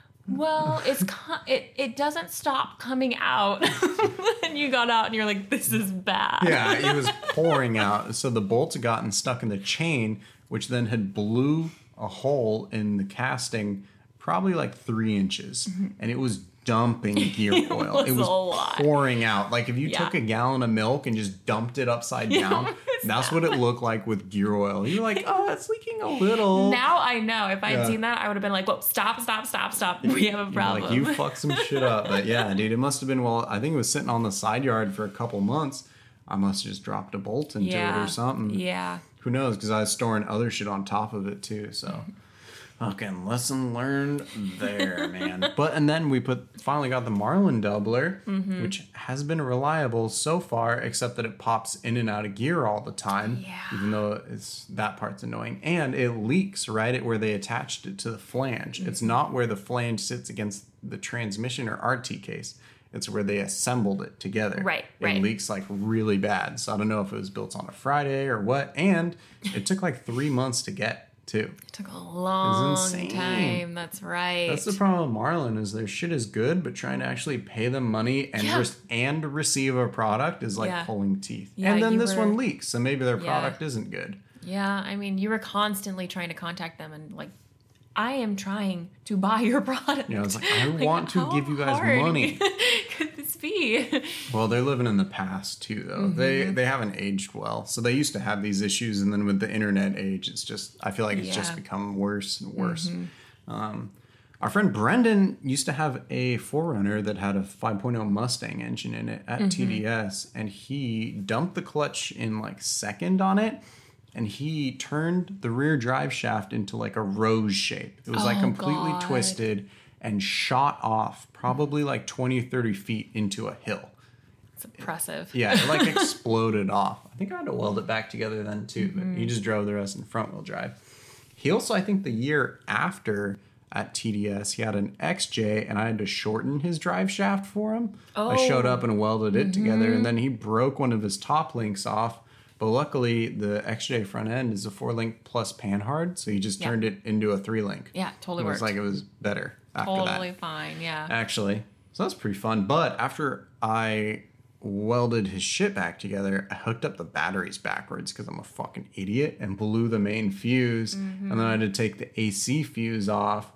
well, it's co- it it doesn't stop coming out. And you got out, and you're like, this is bad. Yeah, it was pouring out. So the bolts had gotten stuck in the chain, which then had blew a hole in the casting probably like three inches. And it was dumping gear It oil. was it was a lot. pouring out. Like if you Yeah. took a gallon of milk and just dumped it upside down, that's what it looked like with gear oil. You're like, oh, it's leaking a little. Now I know. If I'd Yeah. seen that, I would have been like, whoa, stop, stop, stop, stop. We have a You're problem. like, you fucked some shit up. But yeah, dude, it must have been, well, I think it was sitting on the side yard for a couple months. I must have just dropped a bolt into yeah. it or something. Yeah. Who knows? Because I was storing other shit on top of it too. So, fucking lesson learned there, man. But and then we put finally got the Marlin doubler, Mm-hmm. which has been reliable so far, except that it pops in and out of gear all the time. Yeah. Even though it's that part's annoying, and it leaks right at where they attached it to the flange. It's Mm-hmm. not where the flange sits against the transmission or R T case. It's where they assembled it together. Right, It right. leaks like really bad. So I don't know if it was built on a Friday or what. And it took like three months to get too. It took a long insane. time. That's right. That's the problem with Marlin is their shit is good, but trying to actually pay them money and Yeah. re- and receive a product is like Yeah. pulling teeth. Yeah, and then you this were- one leaks, so maybe their Yeah. product isn't good. Yeah, I mean, you were constantly trying to contact them and like, I am trying to buy your product. You know, it's like, I want to how give you guys hard money. could this be? Well, they're living in the past too, though. Mm-hmm. They they haven't aged well, so they used to have these issues, and then with the internet age, it's just I feel like it's just Yeah. become worse and worse. Mm-hmm. Um, our friend Brendan used to have a four runner that had a five point oh Mustang engine in it at Mm-hmm. T D S, and he dumped the clutch in like second on it, and he turned the rear drive shaft into like a rose shape. It was like Oh, completely God. twisted and shot off probably like twenty, thirty feet into a hill. It's impressive. Yeah, it like exploded off. I think I had to weld it back together then too, but Mm-hmm. he just drove the rest in front wheel drive. He also, I think the year after at T D S, he had an X J and I had to shorten his drive shaft for him. I showed Oh. up and welded it together, and then he broke one of his top links off. But luckily, the X J front end is a four link plus panhard, so he just Yeah. turned it into a three link. Yeah, totally It was worked. like it was better after that. Totally fine. Yeah. Actually. So that's pretty fun. But after I welded his shit back together, I hooked up the batteries backwards because I'm a fucking idiot and blew the main fuse. And then I had to take the A C fuse off,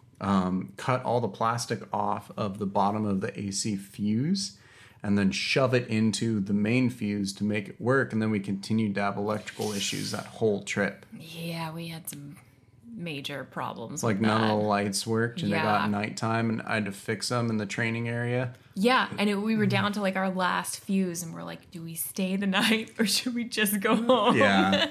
um, cut all the plastic off of the bottom of the A C fuse, and then shove it into the main fuse to make it work. And then we continued to have electrical issues that whole trip. Yeah, we had some major problems. Like with none that. of the lights worked, and it Yeah. got nighttime, and I had to fix them in the training area. Yeah, and it, we were down to like our last fuse, and we're like, do we stay the night or should we just go home? Yeah.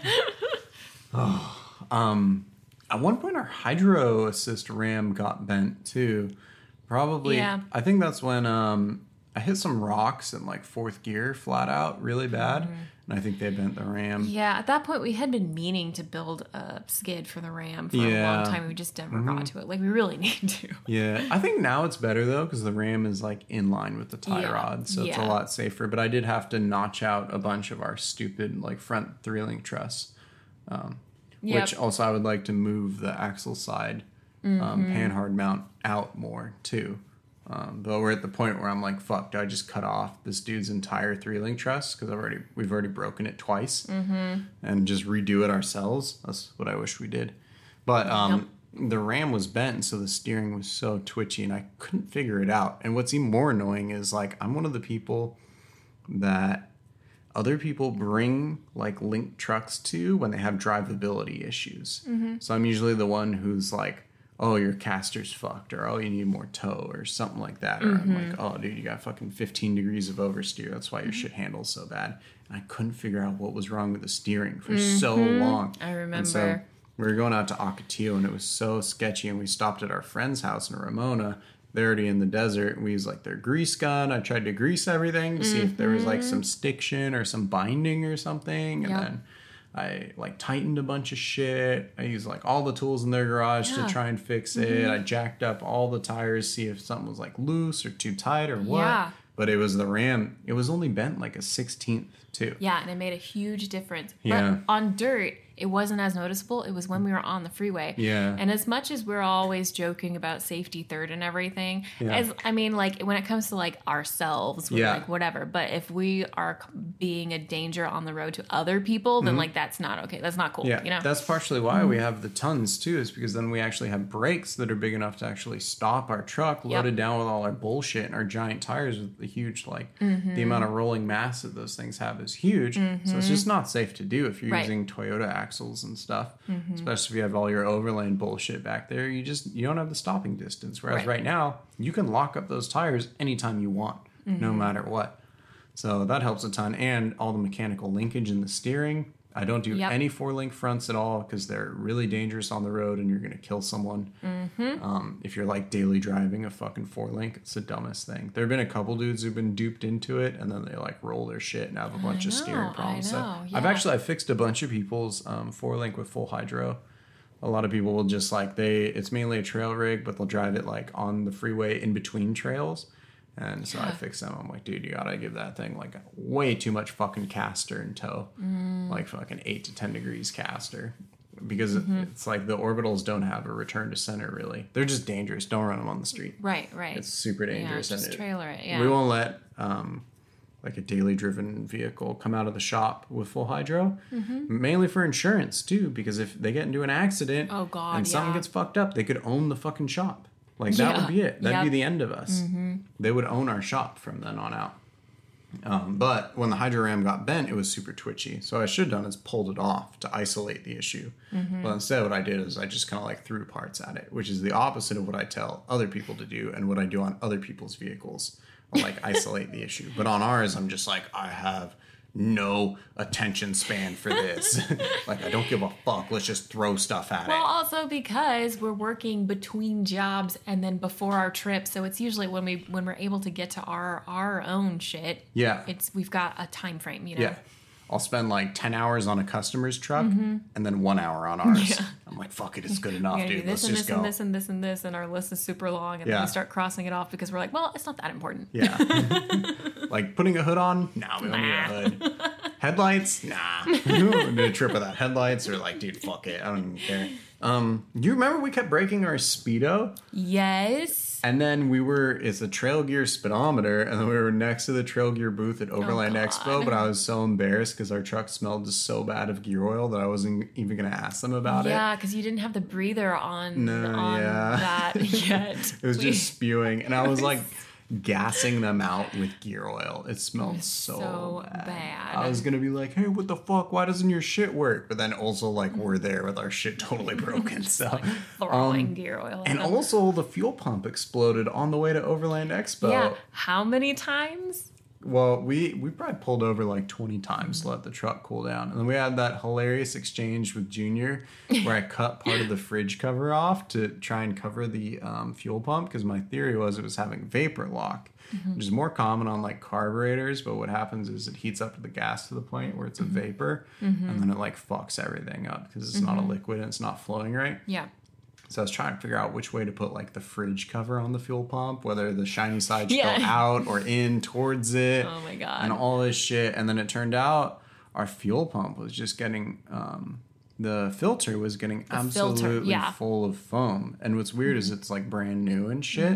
oh, um, at one point, our hydro assist ram got bent too. Probably. Yeah. I think that's when um, I hit some rocks in like fourth gear flat out really bad, and I think they bent the ram. Yeah, at that point, we had been meaning to build a skid for the Ram for a Yeah. long time. We just never got to it. Like, we really need to. Yeah, I think now it's better though because the ram is like in line with the tie Yeah. rod, so it's a Yeah. lot safer. But I did have to notch out a bunch of our stupid like front three link truss, um, Yep. which also I would like to move the axle side um, Mm-hmm. panhard mount out more too. Um, but we're at the point where I'm like, fuck, do I just cut off this dude's entire three link truss because I've already we've already broken it twice, mm-hmm. and just redo it ourselves? That's what I wish we did. But um, the ram was bent, so the steering was so twitchy, and I couldn't figure it out. And what's even more annoying is like I'm one of the people that other people bring like linked trucks to when they have drivability issues. Mm-hmm. So I'm usually the one who's like, oh, your caster's fucked, or oh, you need more tow, or something like that. Or mm-hmm. I'm like, oh, dude, you got fucking fifteen degrees of oversteer. That's why your shit handles so bad. And I couldn't figure out what was wrong with the steering for mm-hmm. so long. I remember. And so we were going out to Ocotillo, and it was so sketchy, and we stopped at our friend's house in Ramona. They're already in the desert, and we used like their grease gun. I tried to grease everything to mm-hmm. see if there was like some stiction or some binding or something, and yep. then I like tightened a bunch of shit. I used like all the tools in their garage yeah. to try and fix it. Mm-hmm. I jacked up all the tires, see if something was like loose or too tight or what. Yeah. But it was the Ram. It was only bent like a sixteenth too. Yeah, and it made a huge difference. Yeah. But on dirt, it wasn't as noticeable. It was when we were on the freeway. Yeah. And as much as we're always joking about safety third and everything, yeah. as I mean, like when it comes to like ourselves, we're yeah. like whatever. But if we are being a danger on the road to other people, then mm-hmm. like that's not okay. That's not cool. Yeah. You know. That's partially why mm-hmm. we have the tons too, is because then we actually have brakes that are big enough to actually stop our truck loaded yep. down with all our bullshit, and our giant tires with the huge like mm-hmm. the amount of rolling mass that those things have is huge. Mm-hmm. So it's just not safe to do if you're right. using Toyota axles and stuff. Mm-hmm. Especially if you have all your overland bullshit back there. You just you don't have the stopping distance. Whereas right, right now, you can lock up those tires anytime you want, mm-hmm. no matter what. So that helps a ton. And all the mechanical linkage in the steering. I don't do yep. any four-link fronts at all because they're really dangerous on the road and you're going to kill someone. Mm-hmm. Um, if you're like daily driving a fucking four-link, it's the dumbest thing. There have been a couple dudes who've been duped into it and then they like roll their shit and have a bunch I of know, steering problems. I know, So yeah. I've actually I fixed a bunch of people's um, four-link with full hydro. A lot of people will just like they it's mainly a trail rig, but they'll drive it like on the freeway in between trails. And so yeah. I fixed them. I'm like, dude, you gotta give that thing like way too much fucking caster in tow. Mm. Like fucking eight to ten degrees caster. Because mm-hmm. it's like the orbitals don't have a return to center really. They're just dangerous. Don't run them on the street. Right, right. It's super dangerous. Yeah, just and it, trailer it, yeah. We won't let um, like a daily driven vehicle come out of the shop with full hydro. Mm-hmm. Mainly for insurance too, because if they get into an accident oh, God, and something yeah. gets fucked up, they could own the fucking shop. Like, that yeah. would be it. That'd yep. be the end of us. Mm-hmm. They would own our shop from then on out. Um, but when the Hydro Ram got bent, it was super twitchy. So what I should have done is pulled it off to isolate the issue. Mm-hmm. But instead what I did is I just kind of like threw parts at it, which is the opposite of what I tell other people to do and what I do on other people's vehicles. I'll like isolate the issue. But on ours, I'm just like, I have no attention span for this. Like, I don't give a fuck. Let's just throw stuff at well, it. Well, also because we're working between jobs and then before our trip, so it's usually when we when we're able to get to our our own shit. Yeah, it's we've got a time frame, you know. Yeah, I'll spend like ten hours on a customer's truck mm-hmm. and then one hour on ours. Yeah. I'm like, fuck it, it's good enough, dude. Let's just this go. And this and this and this, and our list is super long, and yeah. then we start crossing it off because we're like, well, it's not that important. Yeah, like putting a hood on. Nah, we don't nah. need a hood. Headlights? Nah. Do a trip without headlights, or like, dude, fuck it. I don't even care. Um, do you remember we kept breaking our Speedo? Yes. And then we were, it's a Trail Gear speedometer, and then we were next to the Trail Gear booth at Overland oh, Expo, but I was so embarrassed because our truck smelled just so bad of gear oil that I wasn't even going to ask them about yeah, it. Yeah, because you didn't have the breather on, no, on yeah. that yet. It was we, just spewing, and I was like gassing them out with gear oil. It smelled it so, so bad. bad. I was gonna be like, hey, what the fuck? Why doesn't your shit work? But then also like we're there with our shit totally broken. So like throwing um, gear oil. And them. Also the fuel pump exploded on the way to Overland Expo. Yeah. How many times? Well, we, we probably pulled over like twenty times to let the truck cool down. And then we had that hilarious exchange with Junior where I cut part of the fridge cover off to try and cover the um, fuel pump because my theory was it was having vapor lock, mm-hmm. which is more common on like carburetors. But what happens is it heats up the gas to the point where it's a vapor mm-hmm. and then it like fucks everything up because it's mm-hmm. not a liquid and it's not flowing right. Yeah. So I was trying to figure out which way to put like the fridge cover on the fuel pump, whether the shiny side should yeah. go out or in towards it. Oh my God. And all this shit. And then it turned out our fuel pump was just getting, um, the filter was getting the absolutely filter, yeah. full of foam. And what's weird mm-hmm. is it's like brand new and shit. Mm-hmm.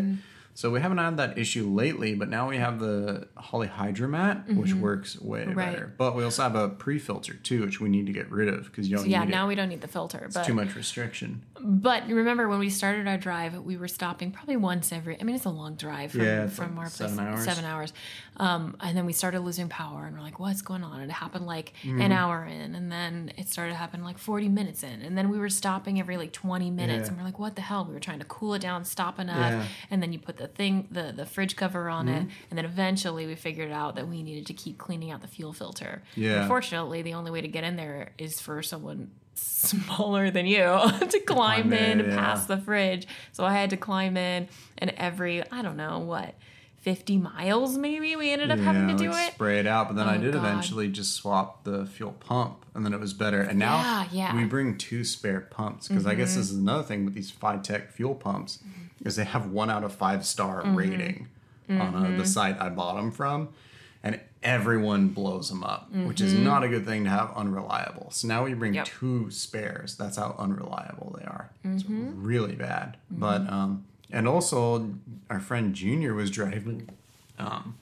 So we haven't had that issue lately, but now we have the Holley Hydromat, mm-hmm. which works way right. better. But we also have a pre-filter too, which we need to get rid of because you don't so yeah, need now it. we don't need the filter. It's but, too much restriction. But remember when we started our drive, we were stopping probably once every, I mean, it's a long drive from, yeah, from like our seven place. Hours. Seven hours. Um, and then we started losing power and we're like, what's going on? And it happened like mm-hmm. an hour in, and then it started happening like forty minutes in. And then we were stopping every like twenty minutes yeah. and we're like, what the hell? We were trying to cool it down, stop enough. Yeah. And then you put the thing, the, the fridge cover on mm-hmm. it. And then eventually we figured out that we needed to keep cleaning out the fuel filter. Yeah. Unfortunately, the only way to get in there is for someone smaller than you to climb, climb in, in yeah. past the fridge. So I had to climb in, and every, I don't know, what, fifty miles maybe we ended up yeah, having to do like it. Spray it out, but then oh, I did God. eventually just swap the fuel pump, and then it was better. And now yeah, yeah. we bring two spare pumps, because mm-hmm. I guess this is another thing with these Phytech fuel pumps, mm-hmm. is they have one out of five star mm-hmm. rating mm-hmm. on uh, the site I bought them from, and everyone blows them up, mm-hmm. which is not a good thing to have unreliable. So now we bring yep. two spares. That's how unreliable they are. Mm-hmm. It's really bad. Mm-hmm. But um, and also our friend Junior was driving um,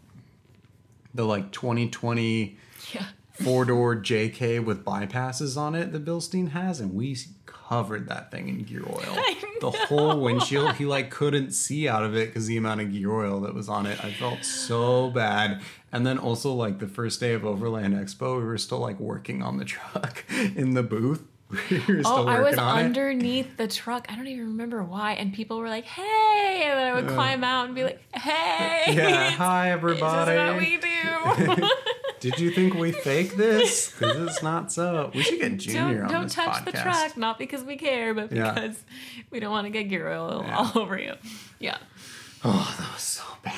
the like twenty twenty yeah. four door J K with bypasses on it that Bilstein has, and we covered that thing in gear oil. The whole windshield, he like couldn't see out of it because the amount of gear oil that was on it. I felt so bad. And then also like the first day of Overland Expo, we were still like working on the truck in the booth. We were still oh, I was on underneath it. the truck. I don't even remember why. And people were like, hey. And then I would uh, climb out and be like, hey. Yeah, hi everybody. This is what we do. Did you think we fake this? Because it's not so. We should get Junior don't, on this podcast. Don't touch the truck, not because we care, but because yeah. we don't want to get gear oil yeah. all over you. Yeah. Oh, that was so bad.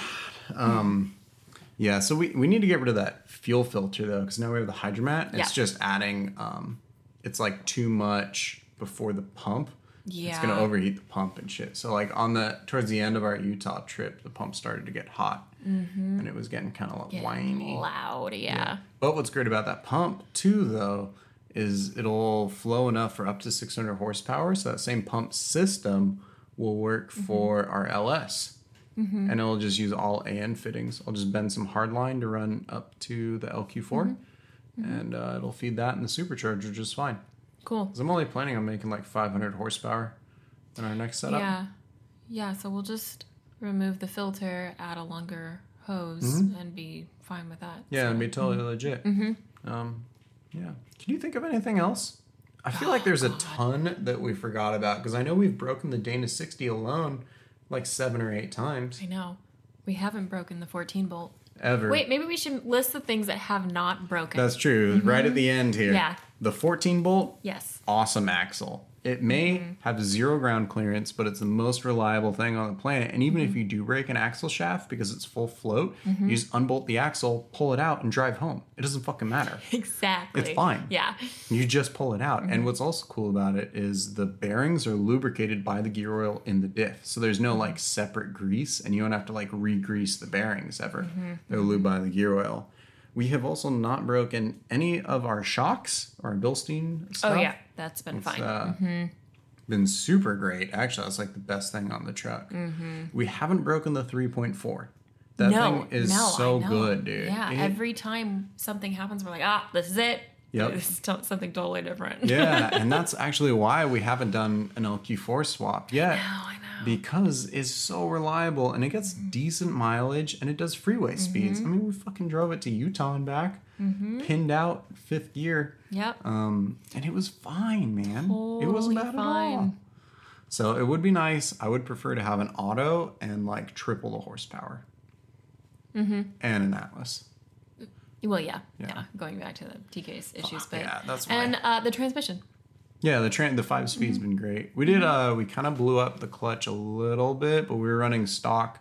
Um, yeah, so we, we need to get rid of that fuel filter, though, because now we have the Hydromat. It's yeah. just adding, um, it's like too much before the pump. Yeah. It's going to overheat the pump and shit. So, like, on the, towards the end of our Utah trip, the pump started to get hot. Mm-hmm. And it was getting kind of like getting whiny. Loud, yeah. yeah. But what's great about that pump, too, though, is it'll flow enough for up to six hundred horsepower. So that same pump system will work mm-hmm. for our L S. Mm-hmm. And it'll just use all A N fittings. I'll just bend some hardline to run up to the L Q four. Mm-hmm. Mm-hmm. And uh, it'll feed that in the supercharger just fine. Cool. Because I'm only planning on making like five hundred horsepower in our next setup. Yeah. Yeah, so we'll just remove the filter, add a longer hose, mm-hmm. and be fine with that. Yeah, so. and be totally mm-hmm. legit. Mm-hmm. Um, yeah. Can you think of anything else? I feel oh, like there's God. a ton that we forgot about, because I know we've broken the Dana sixty alone like seven or eight times. I know. We haven't broken the fourteen bolt. Ever. Wait, maybe we should list the things that have not broken. That's true. Mm-hmm. Right at the end here. Yeah. The fourteen bolt. Yes. Awesome axle. It may mm-hmm. have zero ground clearance, but it's the most reliable thing on the planet. And even mm-hmm. if you do break an axle shaft because it's full float, mm-hmm. you just unbolt the axle, pull it out, and drive home. It doesn't fucking matter. Exactly. It's fine. Yeah. You just pull it out. Mm-hmm. And what's also cool about it is the bearings are lubricated by the gear oil in the diff. So there's no like separate grease, and you don't have to like re-grease the bearings ever. Mm-hmm. They're lubed by the gear oil. We have also not broken any of our shocks or our Bilstein stuff. Oh, yeah. That's been it's, fine. Uh, mm-hmm. Been super great. Actually, that's like the best thing on the truck. Mm-hmm. We haven't broken the three point four. That no, thing is no, so good, dude. Yeah, it, every time something happens, we're like, ah, this is it. Yep. This is t- something totally different. Yeah, and that's actually why we haven't done an L Q four swap yet. I know, I know. Because it's so reliable, and it gets mm-hmm. decent mileage, and it does freeway mm-hmm. speeds. I mean, we fucking drove it to Utah and back, mm-hmm. pinned out fifth gear. Yep. Um, and it was fine, man. Totally it wasn't bad fine. at all. So it would be nice. I would prefer to have an auto and like triple the horsepower. Mm-hmm. And an Atlas. Well, yeah, yeah, yeah. Going back to the T K's issues, Fuck, but yeah, that's and uh, the transmission. Yeah, the tra- the five speed's mm-hmm. been great. We did uh we kind of blew up the clutch a little bit, but we were running stock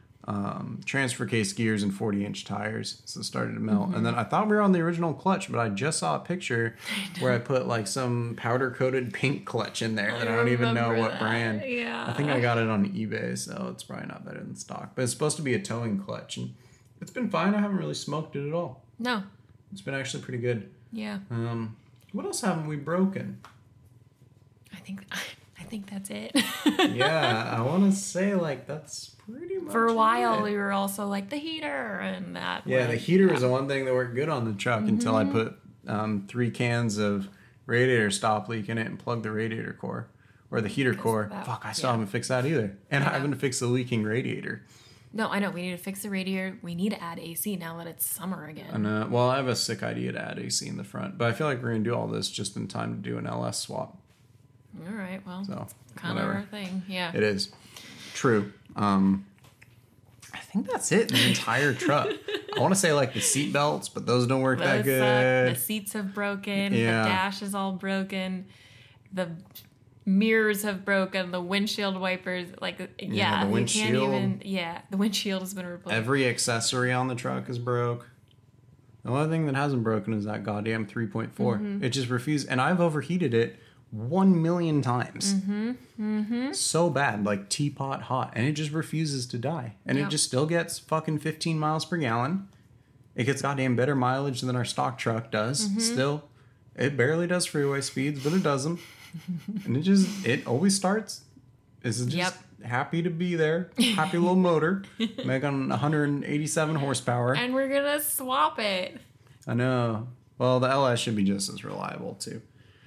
um, transfer case gears and forty inch tires, so it started to melt. Mm-hmm. And then I thought we were on the original clutch, but I just saw a picture I where I put like some powder coated pink clutch in there that I, I don't even know what that. brand. Yeah, I think I got it on eBay, so it's probably not better than stock. But it's supposed to be a towing clutch, and it's been fine. I haven't really smoked it at all. No, it's been actually pretty good. Yeah. Um, what else haven't we broken? I think I think that's it. Yeah, I want to say like that's pretty much For a while, it. we were also like the heater and that. Yeah, went, the heater yeah. is the one thing that worked good on the truck mm-hmm. until I put um, three cans of radiator stop leak in it and plugged the radiator core or the heater core. That, Fuck, I still yeah. haven't fixed that either, and I, I haven't fixed the leaking radiator. No, I know. We need to fix the radiator. We need to add A C now that it's summer again. And uh, well, I have a sick idea to add A C in the front, but I feel like we're gonna do all this just in time to do an L S swap. All right. Well, so kind of our thing. Yeah. It is true. Um, I think that's it. The entire truck. I want to say like the seat belts, but those don't work those that good. Suck. The seats have broken. Yeah. The dash is all broken. The mirrors have broken. The windshield wipers, like yeah, yeah the windshield. You can't even. Yeah, the windshield has been replaced. Every accessory on the truck is broke. The only thing that hasn't broken is that goddamn three point four. Mm-hmm. It just refused, and I've overheated it one million times. Mm-hmm. Mm-hmm. So bad, like teapot hot, and it just refuses to die. And yep. it just still gets fucking fifteen miles per gallon. It gets goddamn better mileage than our stock truck does. Mm-hmm. Still, it barely does freeway speeds, but it does them. And it just, it always starts. It's just yep. happy to be there. Happy little motor. Making one hundred eighty-seven horsepower. And we're going to swap it. I know. Well, the L S should be just as reliable, too.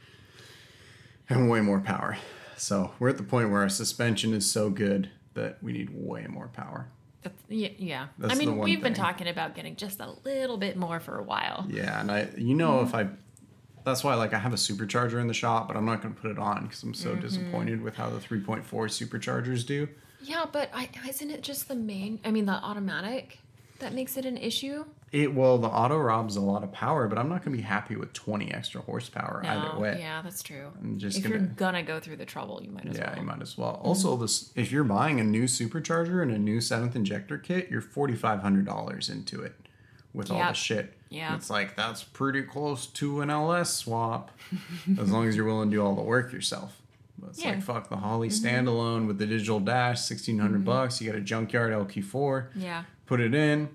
And way more power. So we're at the point where our suspension is so good that we need way more power. That's, yeah. yeah. That's I mean, we've thing. been talking about getting just a little bit more for a while. Yeah, and I, you know, mm-hmm. if I... That's why, like, I have a supercharger in the shop, but I'm not going to put it on because I'm so mm-hmm. disappointed with how the three point four superchargers do. Yeah, but I, isn't it just the main, I mean, the automatic that makes it an issue? It Well, the auto robs a lot of power, but I'm not going to be happy with twenty extra horsepower no, either way. Yeah, that's true. I'm just if gonna, you're going to go through the trouble, you might as yeah, well. Yeah, you might as well. Mm-hmm. Also, this if you're buying a new supercharger and a new seventh injector kit, you're forty-five hundred dollars into it with yep. all the shit. Yeah. It's like, that's pretty close to an L S swap, as long as you're willing to do all the work yourself. But it's yeah. like, fuck, the Holley mm-hmm. standalone with the digital dash, sixteen hundred mm-hmm. bucks. You got a junkyard L Q four. Yeah. Put it in.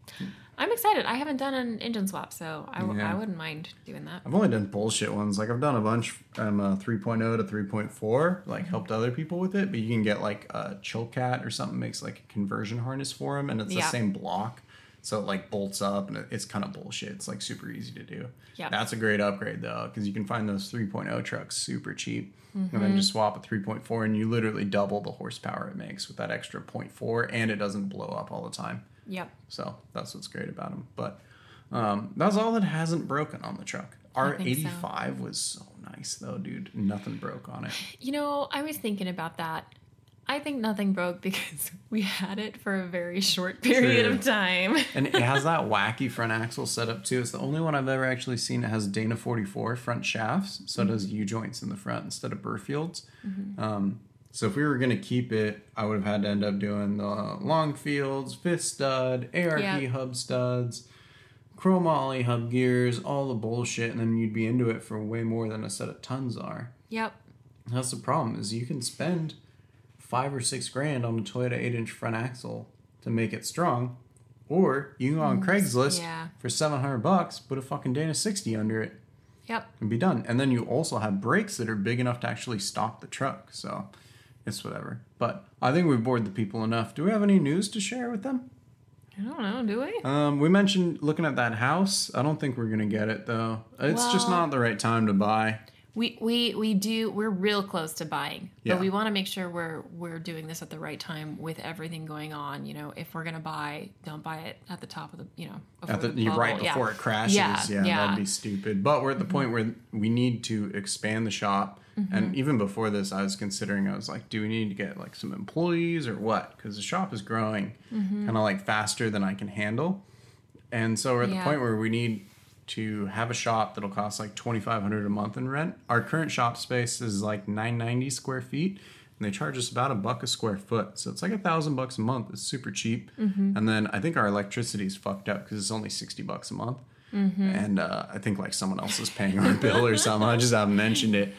I'm excited. I haven't done an engine swap, so I, w- yeah. I wouldn't mind doing that. I've only done bullshit ones. Like, I've done a bunch from uh, three point oh to three point four, like, mm-hmm. helped other people with it. But you can get, like, a Chilcat or something, makes, like, a conversion harness for them, and it's yeah. the same block. So it like bolts up and it's kind of bullshit. It's like super easy to do. Yep. That's a great upgrade though, because you can find those three point oh trucks super cheap. Mm-hmm. And then just swap a three point four and you literally double the horsepower it makes with that extra point four, and it doesn't blow up all the time. Yep. So that's what's great about them. But um, that's all that hasn't broken on the truck. Our eighty-five so. was so nice though, dude. Nothing broke on it. You know, I was thinking about that. I think nothing broke because we had it for a very short period True. of time. And it has that wacky front axle setup too. It's the only one I've ever actually seen that has Dana forty-four front shafts. So mm-hmm. it does U-joints in the front instead of Burfields. Mm-hmm. Um, so if we were going to keep it, I would have had to end up doing the Longfields, fifth stud, A R P yep. hub studs, chromoly hub gears, all the bullshit. And then you'd be into it for way more than a set of tons are. Yep. That's the problem is you can spend five or six grand on a Toyota eight inch front axle to make it strong, or you can go on Craigslist yeah. for seven hundred bucks, put a fucking Dana sixty under it. Yep. And be done. And then you also have brakes that are big enough to actually stop the truck. So it's whatever. But I think we've bored the people enough. Do we have any news to share with them? I don't know. Do we? Um, we mentioned looking at that house. I don't think we're going to get it though. It's well, just not the right time to buy. We, we we do we're real close to buying, but yeah. we want to make sure we're we're doing this at the right time with everything going on. You know, if we're gonna buy, don't buy it at the top of the you know at the, the right before yeah. it crashes. Yeah, yeah, yeah, that'd be stupid. But we're at the mm-hmm. point where we need to expand the shop. Mm-hmm. And even before this, I was considering. I was like, do we need to get like some employees or what? Because the shop is growing mm-hmm. kind of like faster than I can handle, and so we're at yeah. the point where we need to have a shop that'll cost like twenty-five hundred dollars a month in rent. Our current shop space is like nine ninety square feet, and they charge us about a buck a square foot. So it's like a thousand bucks a month. It's super cheap. Mm-hmm. And then I think our electricity is fucked up because it's only sixty bucks a month. Mm-hmm. And uh, I think like someone else is paying our bill or something. I just haven't mentioned it.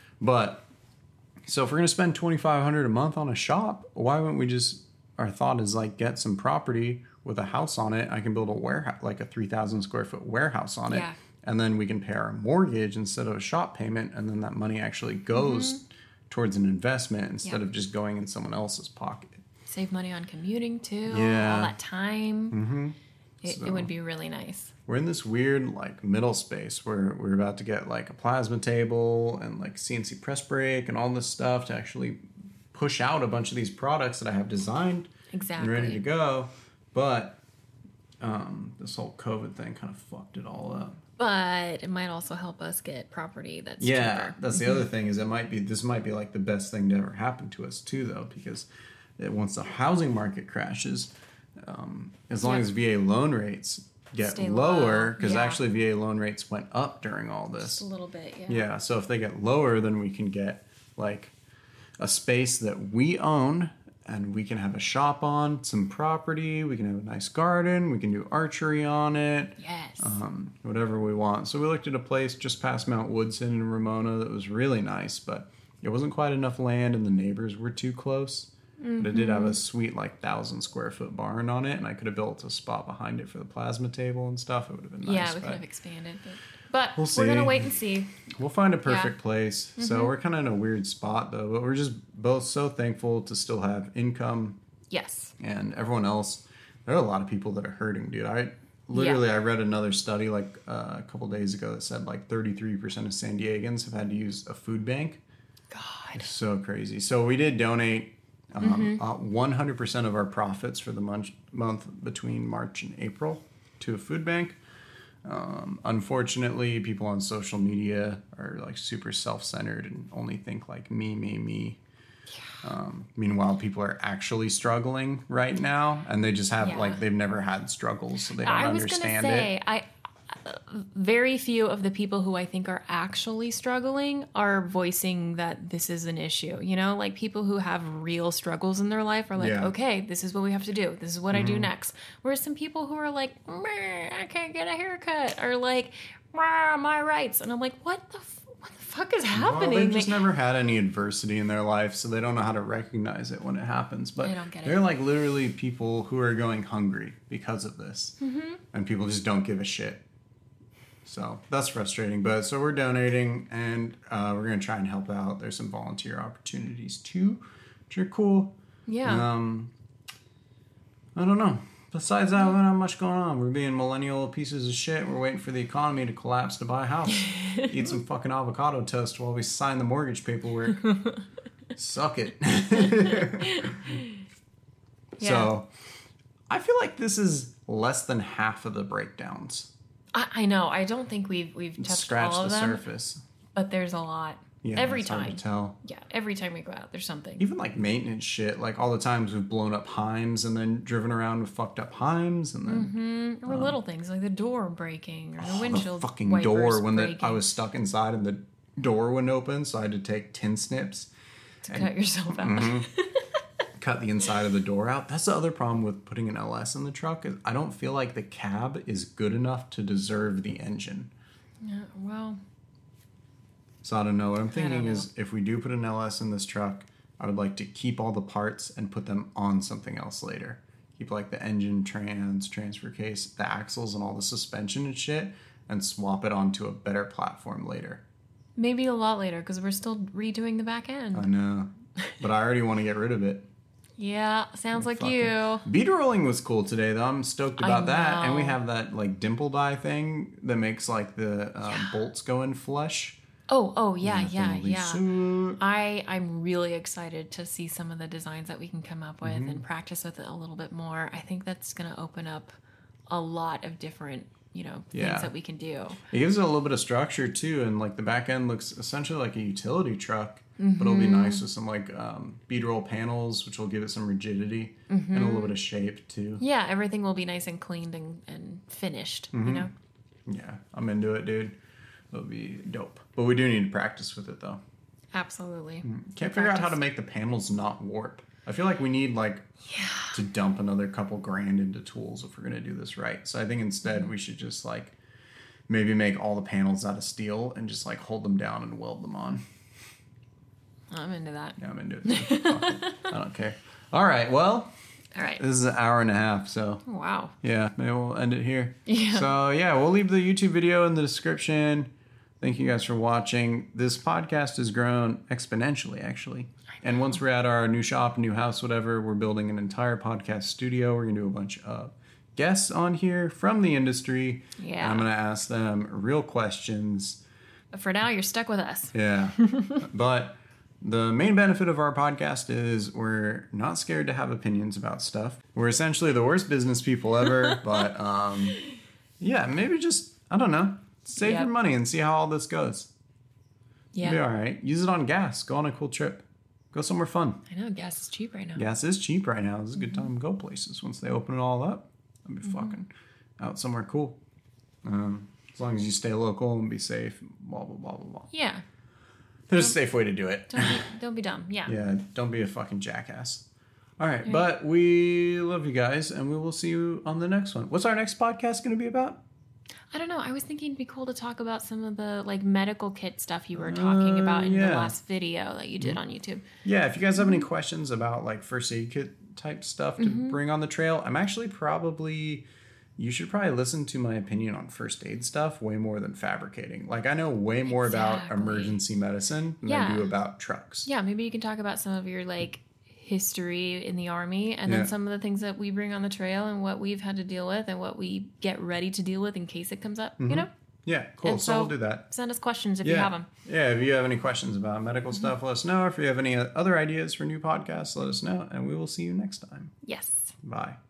But so if we're going to spend twenty-five hundred dollars a month on a shop, why wouldn't we just, our thought is like get some property with a house on it. I can build a warehouse, like a three thousand square foot warehouse on it. Yeah. And then we can pay our mortgage instead of a shop payment. And then that money actually goes mm-hmm. towards an investment instead Yeah. of just going in someone else's pocket. Save money on commuting too. Yeah. All that time. Mm-hmm. It, So- it would be really nice. We're in this weird like middle space where we're about to get like a plasma table and like C N C press brake and all this stuff to actually push out a bunch of these products that I have designed Exactly. and ready to go. But um, this whole COVID thing kind of fucked it all up. But it might also help us get property that's Yeah, cheaper. that's the other thing is it might be this might be like the best thing to ever happen to us too though, because it, once the housing market crashes, um, as long Yep. as V A loan rates get Stay lower, low, because yeah. actually V A loan rates went up during all Just this. a little bit, yeah. Yeah, so if they get lower, then we can get like a space that we own and we can have a shop on, some property, we can have a nice garden, we can do archery on it. Yes. Um, whatever we want. So we looked at a place just past Mount Woodson in Ramona that was really nice, but it wasn't quite enough land and the neighbors were too close. Mm-hmm. But it did have a sweet like thousand square foot barn on it, and I could have built a spot behind it for the plasma table and stuff. It would have been nice. yeah, we but could have expanded. But, but We'll we're going to see. wait and see. We'll find a perfect Yeah. place. Mm-hmm. So we're kind of in a weird spot though, but we're just both so thankful to still have income. Yes. And everyone else, there are a lot of people that are hurting, dude. I literally Yeah. I read another study like uh, a couple days ago that said like thirty-three percent of San Diegans have had to use a food bank. God. So crazy. So we did donate um, uh, one hundred percent of our profits for the month month between March and April to a food bank. Um, unfortunately, people on social media are like super self-centered and only think like me, me, me. Um, meanwhile, people are actually struggling right now, and they just have Yeah. like they've never had struggles, so they don't I was going to understand say, it. I uh, very few of the people who I think are actually struggling are voicing that this is an issue. You know, like people who have real struggles in their life are like, Yeah. okay, this is what we have to do. This is what I do next. Whereas some people who are like, "Meh, I can't get a haircut, or like, "Rah, my rights. And I'm like, what the, f- what the fuck is Well, happening? they've just Like, never had any adversity in their life, so they don't know how to recognize it when it happens. But They don't get it. they're like literally people who are going hungry because of this, mm-hmm. and people just don't give a shit. So that's frustrating. But so we're donating, and uh, we're gonna try and help out. There's some volunteer opportunities too, which are cool. yeah. Um, I don't know. Besides that, we don't have much going on. We're being millennial pieces of shit. We're waiting for the economy to collapse to buy a house. Eat some fucking avocado toast while we sign the mortgage paperwork. Suck it. Yeah. So, I feel like this is less than half of the breakdowns. I, I know. I don't think we've we've touched Scratch all the of them, surface. but there's a lot. Yeah, every it's hard time. to tell. Yeah, every time we go out, there's something. Even like maintenance shit, like all the times we've blown up Heims and then driven around with fucked up Heims and then Mm, or little things like the door breaking or the the windshield fucking wipers door when the, breaking I was stuck inside and the door wouldn't open, so I had to take tin snips, to cut yourself out. Mm-hmm. cut the inside of the door out. That's the other problem with putting an L S in the truck is I don't feel like the cab is good enough to deserve the engine. Yeah, well, So I don't know. What I'm thinking know. is if we do put an L S in this truck, I would like to keep all the parts and put them on something else later. Keep like the engine, trans, transfer case, the axles, and all the suspension and shit, and swap it onto a better platform later. maybe a lot later because we're still redoing the back end. I know, but I already want to get rid of it. yeah, sounds like Fucking- you. Bead rolling was cool today, though. I'm stoked I about that. And we know. have that like dimple die thing that makes like the um, Yeah. bolts go in flush. Oh, oh, yeah, That yeah, thing will be yeah. sick. I I'm really excited to see some of the designs that we can come up with Mm-hmm. and practice with it a little bit more. I think that's going to open up a lot of different, you know, Yeah. things that we can do. It gives it a little bit of structure too, and like the back end looks essentially like a utility truck, but it'll be nice with some like um, bead roll panels, which will give it some rigidity and a little bit of shape too. Yeah, everything will be nice and cleaned and, and finished, Mm-hmm. you know? Yeah, I'm into it, dude. It'll be dope. But we do need to practice with it though. Absolutely. Can't figure out how to make the panels not warp. I feel like we need like Yeah. to dump another couple grand into tools if we're gonna do this right. So I think instead we should just like maybe make all the panels out of steel and just like hold them down and weld them on. I'm into that. Yeah, I'm into it. Too. Fuck it. I don't care. All right. Well, All right. this is an hour and a half, so Wow. yeah, maybe we'll end it here. Yeah. So yeah, we'll leave the YouTube video in the description. Thank you guys for watching. This podcast has grown exponentially, actually. And once we're at our new shop, new house, whatever, we're building an entire podcast studio. We're going to do a bunch of guests on here from the industry. Yeah. And I'm going to ask them real questions. But for now, you're stuck with us. Yeah. But the main benefit of our podcast is we're not scared to have opinions about stuff. We're essentially the worst business people ever. But um, yeah, maybe just, I don't know, save Yep. your money and see how all this goes. Yeah. It'll be all right. Use it on gas. Go on a cool trip. Go somewhere fun. I know, gas is cheap right now. Gas is cheap right now. This is a good time to go places. Once they open it all up, I'll be mm-hmm. fucking out somewhere cool. Um, as long as you stay local and be safe, blah, blah, blah, blah, blah. Yeah. There's a safe way to do it. Don't be, don't be dumb. Yeah. Yeah, don't be a fucking jackass. All right, right, but we love you guys, and we will see you on the next one. What's our next podcast going to be about? I don't know. I was thinking it'd be cool to talk about some of the like medical kit stuff you were talking uh, about in yeah. the last video that you did on YouTube. Yeah, if you guys have any questions about like first aid kit type stuff to mm-hmm. bring on the trail, I'm actually probably, you should probably listen to my opinion on first aid stuff way more than fabricating. Like I know way more exactly. about emergency medicine than yeah. I do about trucks. Yeah, maybe you can talk about some of your like history in the Army and then yeah. some of the things that we bring on the trail and what we've had to deal with and what we get ready to deal with in case it comes up, mm-hmm. you know? Yeah, cool. And so, so we'll do that. Send us questions if yeah. you have them. Yeah, if you have any questions about medical mm-hmm. stuff, let us know. If you have any other ideas for new podcasts, let us know. And we will see you next time. Yes. Bye.